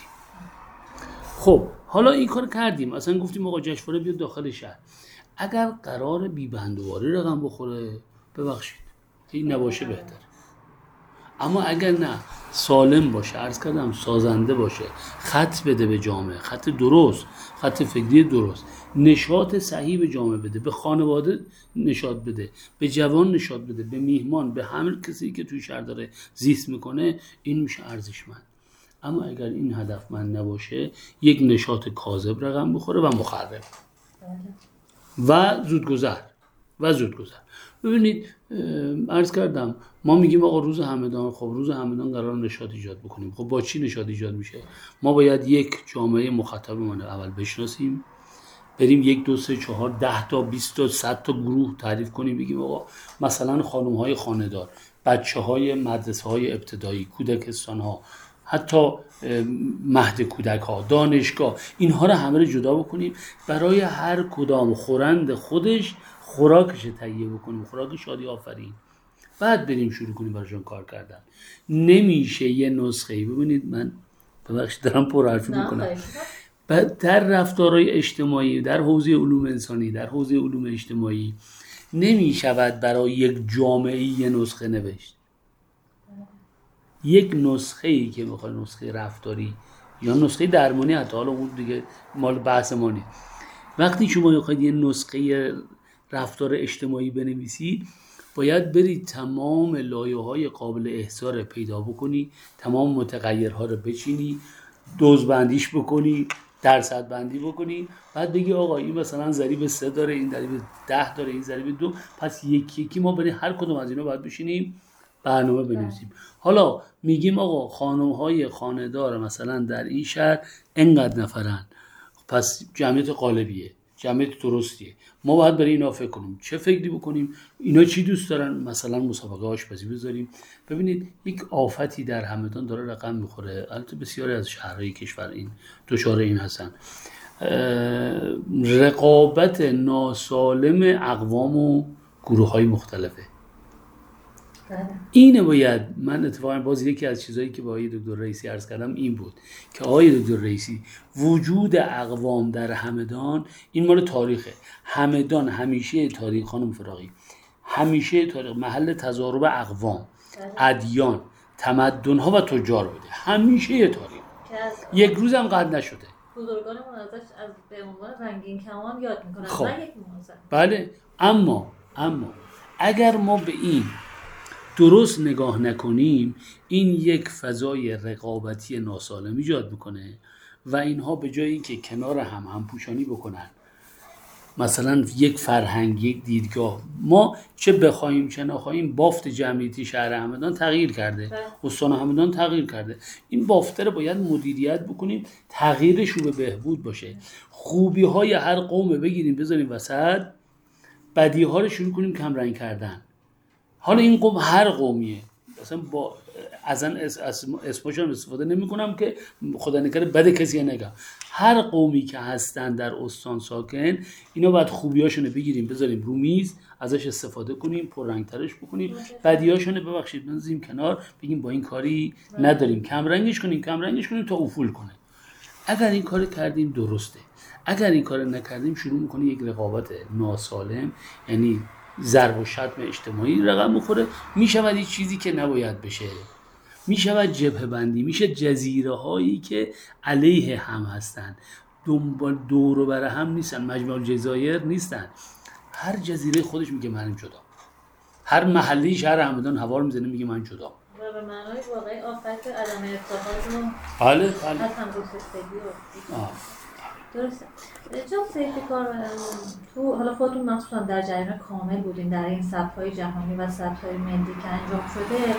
خب حالا این کار کردیم، اصلا گفتیم آقا جشنواره بیاد داخل شهر. اگر قرار بی‌بندوباری رقم بخوره ببخشید این نباشه بهتره، اما اگر نه سالم باشه، عرض کردم سازنده باشه، خط بده به جامعه، خط درست، خط فکری درست، نشاط صحیح به جامعه بده، به خانواده نشاط بده، به جوان نشاط بده، به میهمان، به همه کسی که توی شهر داره زیست میکنه، این میشه ارزشمند. اما اگر این هدفمند نباشه یک نشاط کاذب رقم بخوره و مخرب و زودگذر. ببینید عرض کردم ما میگیم آقا روز همدان، خب روز همدان قرار نشاط ایجاد بکنیم، خب با چی نشاط ایجاد میشه؟ ما باید یک جامعه مخاطبمون اول بشناسیم، بریم 1 2 3 4 10 تا 20 تا 100 تا گروه تعریف کنیم، بگیم آقا مثلا خانم‌های خانه‌دار، بچه‌های مدرسه‌های ابتدایی، کودکستان‌ها، حتی مهد کودک ها، دانشگاه، اینها رو همه رو جدا بکنیم، برای هر کدام خورند خودش خوراکش تهیه بکنیم، خوراک شادی آفرین، بعد بریم شروع کنیم براشون کار کردن. نمیشه یه نسخه. ببینید من ببخشید دارم پرحرفی میکنم، در رفتارهای اجتماعی، در حوزه علوم انسانی، در حوزه علوم اجتماعی نمیشود برای یک جامعه یه نسخه نوشت. یک نسخه‌ای که میخواد نسخه رفتاری یا نسخه درمانی، حتی حالا اون دیگه مال بحث ما نیست. وقتی شما میخواید یه نسخه رفتار اجتماعی بنویسید، باید برید تمام لایه‌های قابل احصار پیدا بکنی، تمام متغیرها رو بچینی، دوزبندیش بکنی، درصد بندی بکنی، بعد بگی آقا این مثلا ضریب 3 داره، این ضریب 10 داره، این ضریب 2، پس یکی یکی ما بریم هر کدوم از اینا باید بشینیم برنامه بنویسیم. حالا میگیم آقا خانم‌های خانه‌دار مثلا در این شهر انقدر نفرن، پس جمعیت قالبیه، جمعیت درستیه، ما باید برای اینا فکر کنیم. چه فکری بکنیم؟ اینا چی دوست دارن؟ مثلا مسابقه آشپزی بذاریم. ببینید یک آفتی در همدان داره رقم میخوره، البته بسیاری از شهرهای کشور این دچار این هستن، رقابت ناسالم اقوام و گروه‌های مختلفه. اینه باید. من اتفاقا باز یکی از چیزایی که با آقای دکتر رئیسی عرض کردم این بود که آقای دکتر رئیسی وجود اقوام در همدان این مال تاریخه. همدان همیشه تاریخ، خانم فراغی، همیشه تاریخ محل تضارب اقوام، ادیان، تمدن‌ها و تجار بوده. همیشه تاریخ یک روز هم قطع نشده. بزرگانمون ازش از به عنوان رنگین کمان یاد میکنن. خب. نه یک موضوع. بله، اما اگر ما به این درست نگاه نکنیم این یک فضای رقابتی ناسالم ایجاد میکنه و اینها به جای اینکه کنار هم پوشانی بکنن، مثلا یک فرهنگ، یک دیدگاه، ما چه بخوایم چه نخواهیم بافت جمعیتی شهر همدان تغییر کرده، استان همدان تغییر کرده. این بافت رو باید مدیریت بکنیم، تغییرش رو به بهبود باشه. خوبی های هر قوم بگیریم بذاریم وسط، بدی ها رو شروع کنیم کم رنگ کردن. حالا این قوم هر قومیه، مثلا با ازن اسمشون استفاده نمی کنم که خدا نکنه بد کسی نگم. هر قومی که هستن در استان ساکن اینا باید خوبیاشونو بگیریم بذاریم رو میز، ازش استفاده کنیم، پررنگترش بکنیم، بدیاشونو ببخشید بنزیم کنار، بگیم با این کاری نداریم، کم رنگش کنیم تا افول کنه. اگر این کار کردیم درسته، اگر این کار نکردیم شروع میکنه یک رقابت ناسالم، یعنی ضرب و شتم اجتماعی رقم بخوره، میشود یک چیزی که نباید بشه، میشود جبهه بندی، میشه جزیره هایی که علیه هم هستن، دنبال دور و بر هم نیستن، مجموع الجزایر نیستن، هر جزیره خودش میگه من جدا، هر محلی شهر همدان هوا رو میزنه میگه من جدا. و به معنای واقعی آفت عدم ارتباط رو بله از هم گسستگی رو درسته. جناب سیفیکار، تو حالا خودتون مخصوصا در جریان کامل بودین در این سبک‌های جهانی و سبک‌های ملی که انجام شده،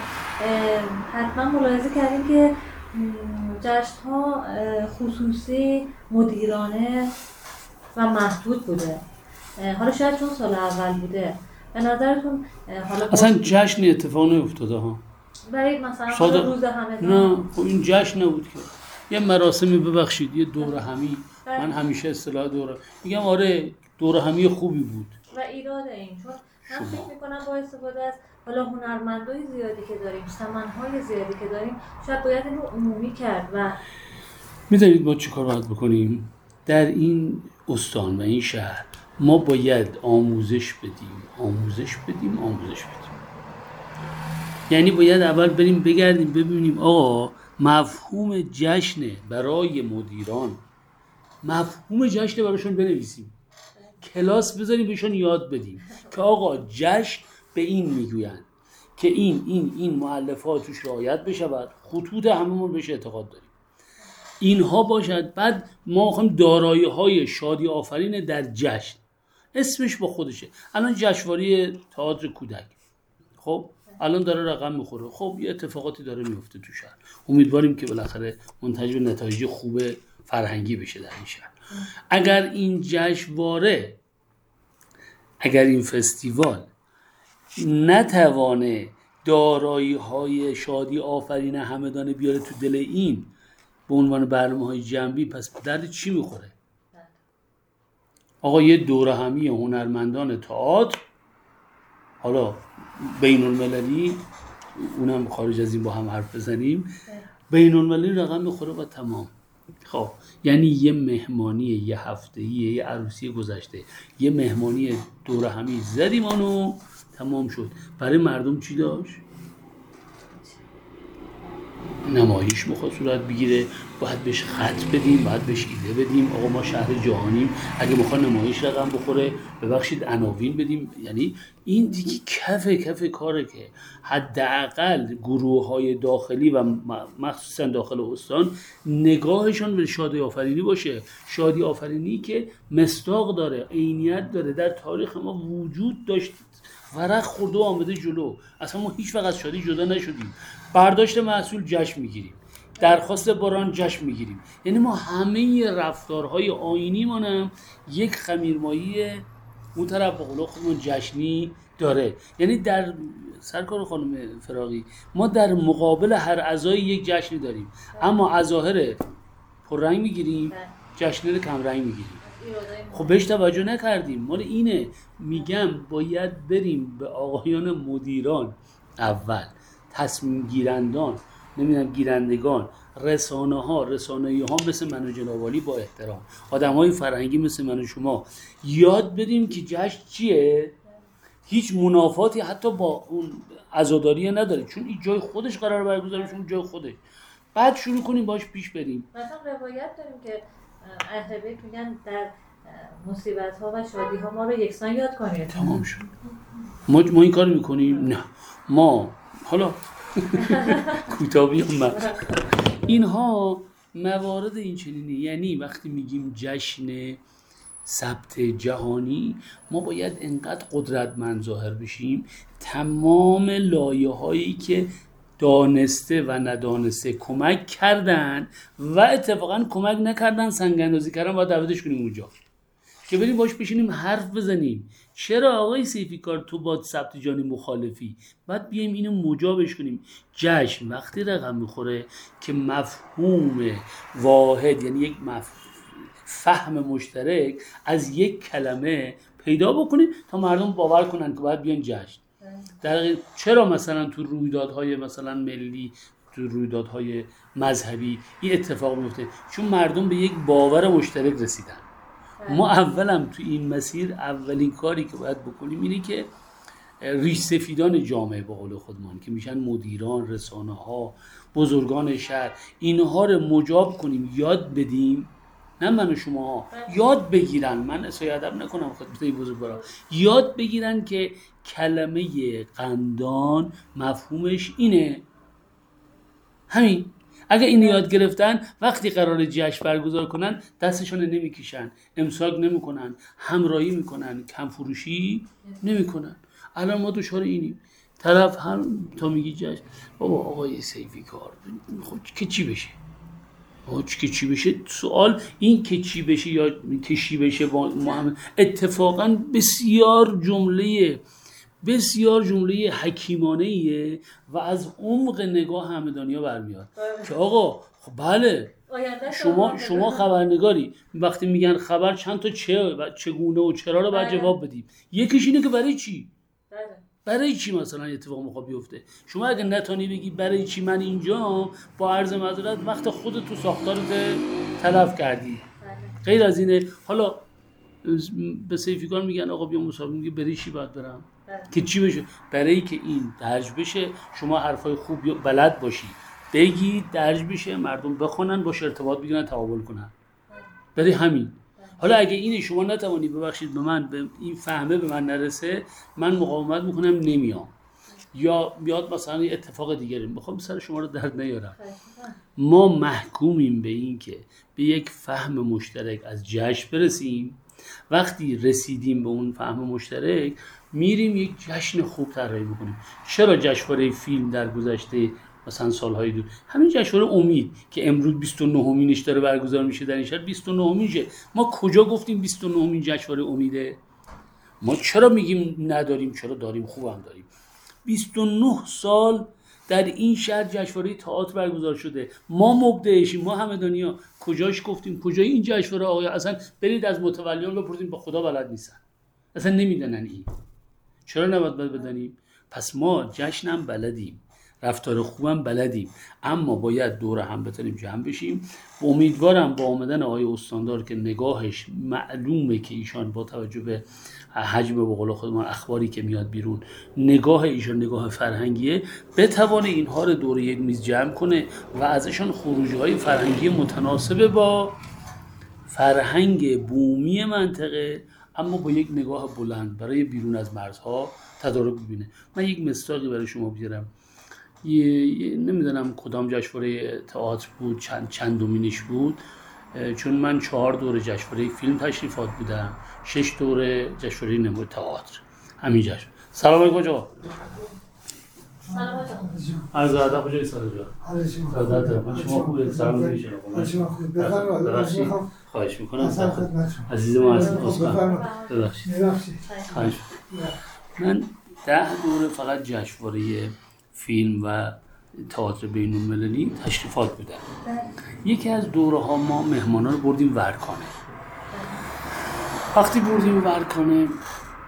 حتما ملاحظه کردیم که جشن‌ها خصوصی، مدیرانه و محدود بوده. حالا شاید چون سال اول بوده به نظرتون حالا اصلا جشن اتفاق نیفتاده ها برای مثلا روز همدان؟ نه خب این جشن نبود که یه مراسمی، ببخشید یه دوره همی، من همیشه اصطلاح دوره میگم، آره دوره همی خوبی بود و ایراد این چون من فکر میکنم با استفاده از حالا هنرمندای زیادی که داریم، سمنهای زیادی که داریم، شاید باید این رو عمومی کرد. و میدونید ما چی کار باید بکنیم در این استان و این شهر؟ ما باید آموزش بدیم. یعنی باید اول بریم بگردیم ببینیم آقا مفهوم جشن برای مدیران، مفهوم جشن براشون بنویسیم، کلاس بذاریم بهشون یاد بدیم که آقا جشن به این میگویند که این مؤلفات توش رعایت بشود، خطوط هممون بهش اعتقاد داریم، اینها باشد. بعد ما می‌خوایم دارایی‌های شادی آفرین در جشن، اسمش با خودشه. الان جشنواره تئاتر کودک خب الان داره رقم میخوره، خب یه اتفاقاتی داره میفته تو شهر، امیدواریم که بالاخره منتج به نتایج خوب فرهنگی بشه در این شهر. اگر این جشنواره، اگر این فستیوال نتوانه دارایی‌های شادی آفرین همدان بیاره تو دل این به عنوان برنامه‌های جنبی، پس درد چی میخوره؟ آقا یه دوره همی هنرمندان تئاتر، حالا بین المللی، اونم خارج از این با هم حرف بزنیم، بین المللی رقم میخوره و تمام. خب یعنی یه مهمانی یه هفته‌ای، یه عروسی گذشته، یه مهمانی دوره همی زدیم آنو تمام شد. برای مردم چی داشت؟ نمایش میخواد صورت بگیره، باید بهش خط بدیم، باید بهش ایده بدیم، آقا ما شهر جهانیم، اگه میخواد نمایش رقم بخوره ببخشید عناوین بدیم. یعنی این دیگه کف کاره که حداقل گروه‌های داخلی و مخصوصا داخل استان نگاهشون به شادی آفرینی باشه، شادی آفرینی که مصداق داره، عینیت داره، در تاریخ ما وجود داشت، ورق خورده و آمده جلو. اصلا ما هیچ وقت از شادی جدا نشدیم. برداشت محصول جشن میگیریم، درخواست باران جشن میگیریم. یعنی ما همه رفتارهای آیینیمون هم یک خمیرمایی اون طرف به قول خودمون جشنی داره. یعنی در سرکار خانم فراغی ما در مقابل هر عزای یک جشنی داریم، اما عزاهر پررنگ میگیریم، جشنی کم رنگ میگیریم. خب بهش توجه نکردیم. مال اینه میگم باید بریم به آقایان مدیران اول تصمیم گیرندان، نمیدونم گیرندگان، رسانه‌ای ها مثل من و جناب عالی با احترام، آدم‌های فرهنگی مثل من و شما یاد بدیم که جشن چیه، هیچ منافاتی حتی با اون عزاداری نداره، چون این جای خودش قرار برگزار بشه، اون جای خودش، بعد شروع کنیم باش پیش بریم. مثلا روایت داریم که اهل بیت میگن در مصیبت ها و شادی ها ما رو یکسان یاد کنید. تمام شد. ما این کار میکنیم؟ نه. ما حالا کوتابی هم اینها موارد این چنینی، یعنی وقتی میگیم جشن ثبت جهانی ما باید انقدر قدرتمند ظاهر بشیم تمام لایه‌هایی که دانسته و ندانسته کمک کردن و اتفاقا کمک نکردن سنگ اندازی کردن باید دعوتش کنیم اونجا که بریم باش بشینیم حرف بزنیم. چرا آقای سیفیکار تو با ثبت جهانی مخالفی؟ باید بیایم اینو مجابش کنیم. جشن وقتی رقم میخوره که مفهوم واحد، یعنی یک فهم مشترک از یک کلمه پیدا بکنیم تا مردم باور کنن که باید بیان جشن. چرا مثلا تو رویدادهای مثلا ملی، تو رویدادهای مذهبی این اتفاق میفته؟ چون مردم به یک باور مشترک رسیدن. ما اولم تو این مسیر اولین کاری که باید بکنیم اینه که ریش سفیدان جامعه به قول خودمان که میشن مدیران، رسانه ها، بزرگان شهر، اینها رو مجاب کنیم، یاد بدیم، نه من و شما یاد بگیرن، من اسای ادب نکنم خدمت بزرگوارا، یاد بگیرن که کلمه قندان مفهومش اینه، همین. اگه اینو یاد گرفتن وقتی قرار جشن برگزار کنن دستشون نمیکشن، امساک نمیکنن، همراهی میکنن، کم فروشی نمیکنن. الان ما دچار اینیم، طرف هم تا میگی جشن، بابا آقای سیفیکار خب که چی بشه؟ که چی بشه؟ سوال این که چی بشه یا که چی بشه با محمد اتفاقا بسیار جمله حکیمانه‌ایه و از عمق نگاه همدانی‌ها برمیاد که آقا خب بله شما خبرنگاری، وقتی میگن خبر چند تا چگونه و چرا رو باید جواب بدیم. یکیش اینه که برای چی مثلا اتفاق میخواد بیفته. شما اگه نتونی بگی برای چی من اینجا، با عرض معذرت وقت خودت تو ساختارت تلف کردی. غیر از اینه. حالا به سیفیکار میگن آقا بیا مسابقه، میگه برای چی باید برم؟ که چی بشه؟ برای که این درج بشه، شما حرفای خوب بلد باشی بگی، درج بشه، مردم بخونن، باشه ارتباط بگیرن، تقابل کنن. برای همین. حالا اگه این شما نتوانی، ببخشید به من به این فهمه به من نرسه، من مقاومت میکنم نمیام، یا بیاد مثلا اتفاق دیگری میخوام سر شما رو درد نیارم. ما محکومیم به این که به یک فهم مشترک از جشن برسیم. وقتی رسیدیم به اون فهم مشترک میریم یک جشن خوب طراحی میکنیم. چرا جشنواره فیلم در گذشته مثلا سالهای دور، همین جشنواره امید که امروز 29مینش داره برگزار میشه در این شهر، 29میشه. ما کجا گفتیم 29مین جشنواره امیده؟ ما چرا میگیم نداریم؟ چرا داریم، خوبم داریم. 29 سال در این شهر جشنواره تئاتر برگزار شده. ما مبدعشیم، ما همدانی‌ها. کجاش گفتیم؟ کجای این جشنواره آقا؟ اصلا برید از متولیان بپرسید، به خدا بلد نیستن، اصلا نمیدونن. این چرا نباید بدونیم؟ پس ما جشنم بلدیم، رفتار خوبم بلدیم، اما باید دور هم بتونیم جمع بشیم. امیدوارم با آمدن آقای استاندار که نگاهش معلومه که ایشان با توجه به حجم به قول خودمان اخباری که میاد بیرون، نگاه ایشان نگاه فرهنگیه، بتوانه اینها رو دور یک میز جمع کنه و ازشان خروجی‌های فرهنگی متناسب با فرهنگ بومی منطقه، اما با یک نگاه بلند برای بیرون از مرزها تدارک ببینه. من یک مثالی برای شما بیارم. نمیدونم کدام جشنواره تئاتر بود، چندمینش بود، چون من 4 دوره جشنواره فیلم تشریفات بودم، 6 دوره جشنواره نمای تئاتر، همین جشن. سلام علیکم آقا. سلام آقا. عرض ادب کجای سال جا؟ شما خوبه؟ سلام میشه آقا. شما خوبه؟ ببخشید. خواهش میکنم. عزیز ما هستید. ببخشید. خواهش. من 10 دوره فقط جشنواره فیلم و تئاتر بین‌المللی تشریفات بودم. یکی از دوره‌ها ما مهمانا رو بردیم ورکانه. وقتی بردیم ورکانه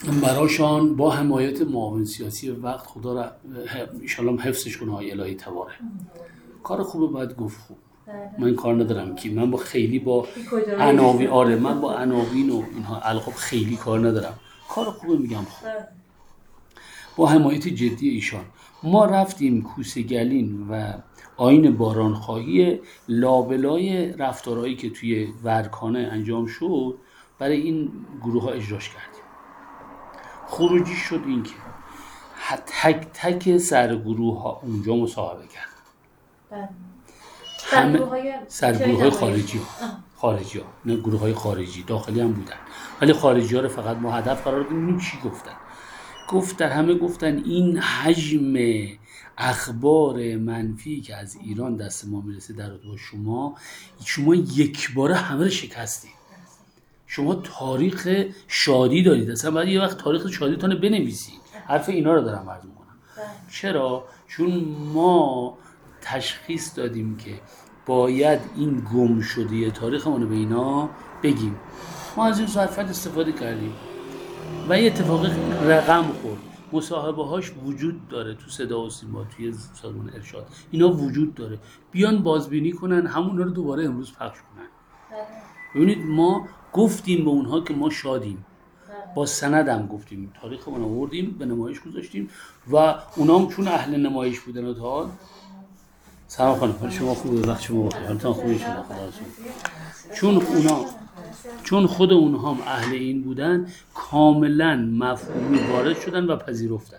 براشان با حمایت معاون سیاسی وقت، خدا را انشالله حفظش کنه های الهی تباره، کار خوبه باید گفت خوب. من کار ندارم که من با خیلی با عناوین، آره من با عناوین و اینها القاب خیلی کار ندارم، کار خوبه میگم خوب. با حمایت جدی ایشان ما رفتیم کوسه گلین و آیین بارانخواهی لابلای رفتارهایی که توی ورکانه انجام شد برای این گروه ها اجراش کردیم. خروجی شد این که تک تک سرگروه ها اونجا مصاحبه کرد. سرگروه های خارجی ها نه گروه های خارجی، داخلی هم بودن ولی خارجی ها رو فقط ما هدف قرار دادیم. چی گفتن؟ همه گفتن این حجم اخبار منفی که از ایران دست ما میرسه در رابطه با شما یک باره همه رو شکستید. شما تاریخ شادی دارید، اصلا باید یه وقت تاریخ شادیتون بنویسید. حرف اینا رو دارم عرض میکنم. چرا؟ چون ما تشخیص دادیم که باید این گم شده تاریخمون رو به اینا بگیم. ما از این ظرفیت استفاده کردیم و یه اتفاقی رقم خورد. مصاحبه هاش وجود داره تو صدا و سیما، توی سازمان ارشاد اینا وجود داره. بیان بازبینی کنن، همون رو دوباره امروز پخش کنن. ببینید ما گفتیم به اونها که ما شادیم، با سندم گفتیم، تاریخمون آوردیم، به نمایش گذاشتیم و اونام چون اهل نمایش بودن تا سلام خانم، حال شما خوبه؟ وقت شما بخیر، حالتون خوبه شما خدا. چون خود اونها هم اهل این بودن، کاملا مفهومی وارد شدن و پذیرفتن.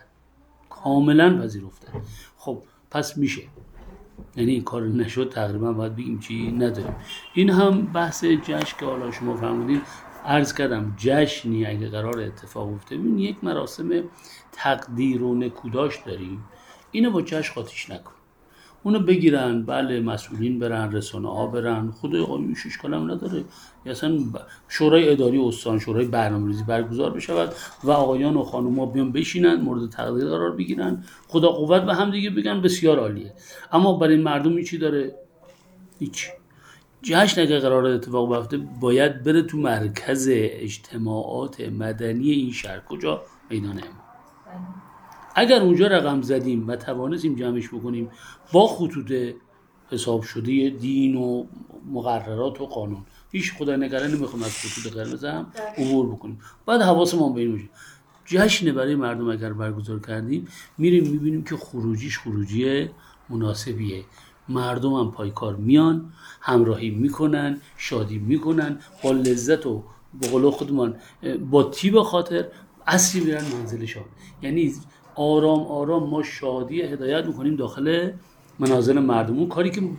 خب پس میشه، یعنی این کار نشد تقریبا باید بگیم چی نداریم. این هم بحث جشن که حالا شما فرمودین، عرض کردم جشنی اگه قرار اتفاق افته، ببین یک مراسم تقدیر و نکوداش داریم، اینو با جشن قاطیش نکن. اونو بگیرن، بله مسئولین برن، رسانه ها برن، خود آقایونش اشکال هم نداره، اصلا شورای اداری استان، شورای برنامه‌ریزی برگزار بشود و آقایان و خانوما بیان بشینن مورد تقدیر قرار بگیرن، خدا قوت به هم دیگه بگن، بسیار عالیه. اما برای مردم چی داره؟ هیچ. جشن اگه قرار اتفاق بیفته باید بره تو مرکز اجتماعات مدنی این شهر. کجا؟ میدان امام. اگر اونجا رقم زدیم و توانستیم جمعش بکنیم با خطوط حساب شده دین و مقررات و قانون، هیچ خدا نگران نمیخوام از خطوط قرمز هم عبور بکنیم، بعد حواسمون به این باشه. جشن برای مردم اگر برگزار کردیم، میریم میبینیم که خروجی مناسبیه، مردم هم پایکار میان، همراهی میکنن، شادی میکنن، با لذت و به قول خودمان با طیب خاطر اصری میرن منزلشان. یعنی آرام آرام ما شادی هدایت میکنیم داخل منازل مردم. اون کاری که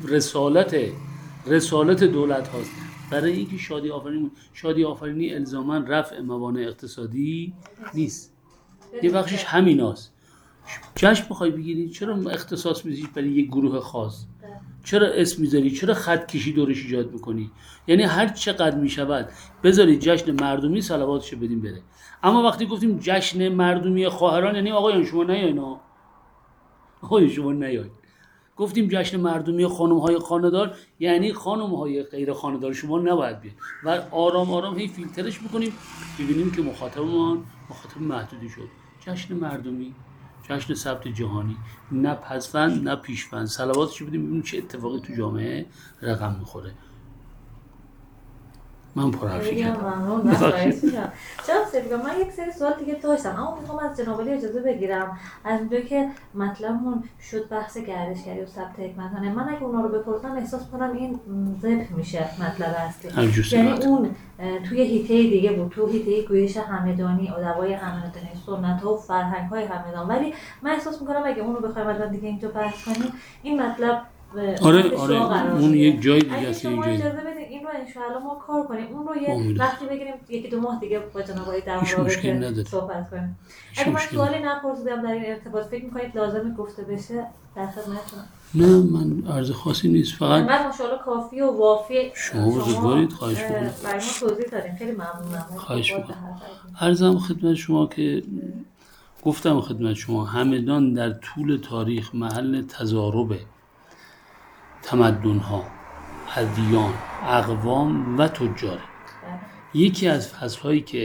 رسالت دولت هاست برای اینکه شادی آفرینی الزاما رفع موانع اقتصادی نیست، یه بخشش همیناست. جشن بخوای بگیری، چرا اختصاص میذاری برای یک گروه خاص؟ چرا اسم میذاری؟ چرا خط کشی دورش ایجاد میکنی؟ یعنی هر چقدر میشود بذاری جشن مردمی صلواتش بدیم بره. اما وقتی گفتیم جشن مردمی خواهران، یعنی آقایان شما نیاین. گفتیم جشن مردمی خانم‌های خانه‌دار، یعنی خانم‌های غیر خانه‌دار شما نباید بیاد. و آرام آرام هی فیلترش میکنیم، ببینیم که مخاطب محدودی شد. جشن مردمی، جشن ثبت جهانی، نه پسفند نه پیشفند، صلواتش بدیم ببینیم چه اتفاقی تو جامعه رقم میخوره. من پرحرفی کردم. من یک سری سوال دیگه داشتم، اما میخوام از جناب عالی اجازه بگیرم از اونجا که مطلبمون شد بحث گردشگری و ثبت حکمتانه. من اگه اونا رو بپرسم احساس کنم این ذبح میشه مطلب اصلی. یعنی اون توی حیطه دیگه بود، تو حیطه گویش همدانی، ادبای همدانی، سنت‌ها و فرهنگ‌های همدان، ولی من احساس میکنم اگه اون رو بخوایم الان دیگه اینجا بحث کنیم این مطلب آره اون یک جای دیگه است. شما اجازه بدید این رو انشاءالله ما کار کنیم، اون رو یه وقتی بگیریم یکی دو ماه دیگه با جناب آقای در مورد صحبت کنیم. اگه من سوالی نپرسیدم در این ارتباط فکر می‌کنید لازمه گفته بشه در خدمتتونم؟ نه من عرض خاصی نیست، فقط من ماشاءالله کافی و وافی شما بزرگوارید. خواهش می‌کنم برای ما توضیح دادین، خیلی ممنونم. خواهش می‌کنم. عرضم خدمت شما که گفتم خدمت شما همدان در طول تاریخ محل تضارب تمدن‌ها، ادیان، اقوام و تجاره. یکی از فصل‌هایی که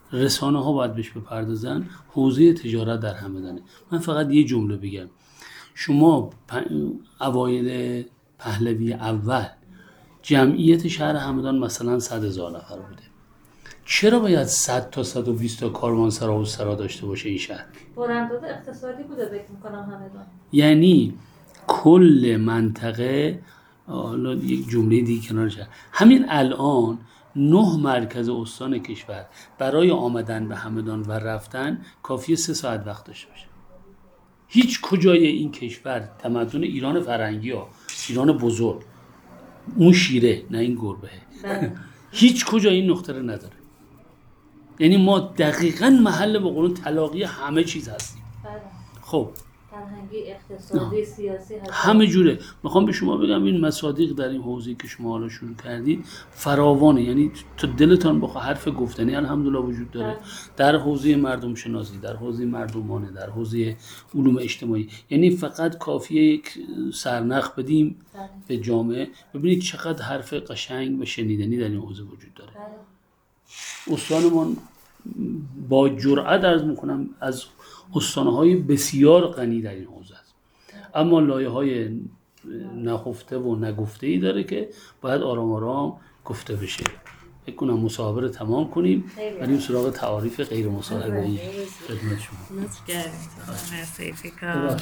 رسانه ها باید بهش بپردازن. حوزه تجارت در همدانه. من فقط یه جمله بگم. شما اوایل پهلوی اول جمعیت شهر همدان مثلا 100,000 نفر بوده. چرا باید 100 تا 120 تا کاروانسرا و سرا داشته باشه این شهر؟ برانداز اقتصادی بوده فکر می‌کنم همدان. یعنی کل منطقه، حالا یک جمله دیگه کنارش، همین الان 9 مرکز استان کشور برای آمدن به همدان و رفتن کافیه 3 ساعت وقت داشته باشه. هیچ کجای این کشور، تمدن ایران فرنگی ها، ایران بزرگ، اون شیره نه این گربه، هیچ کجا این نقطه رو نداره. یعنی ما دقیقاً محل به قولون تلاقی همه چیز هستیم. خب فرهنگی، اقتصادی، سیاسی، همه جوره. میخوام به شما بگم این مصادیق در این حوزه که شما حالا شروع کردید فراوانه. یعنی تو دلتان بخواه حرف گفتنی الحمدلله وجود داره در حوزه مردم شناسی، در حوزه مردمانه، در حوزه علوم اجتماعی. یعنی فقط کافیه یک سرنخ بدیم به جامعه، ببینید چقدر حرف قشنگ و شنیدنی در این حوزه وجود داره. استانمان با جرأت عرض میکنم از استانهای بسیار غنی در این حوزه است، اما لایه‌های نهفته و نگفته‌ای داره که باید آرام آرام گفته بشه. فکر کنم مصاحبه رو تمام کنیم، بریم سراغ تعاریف غیر مصاحبه‌ای خدمت شما.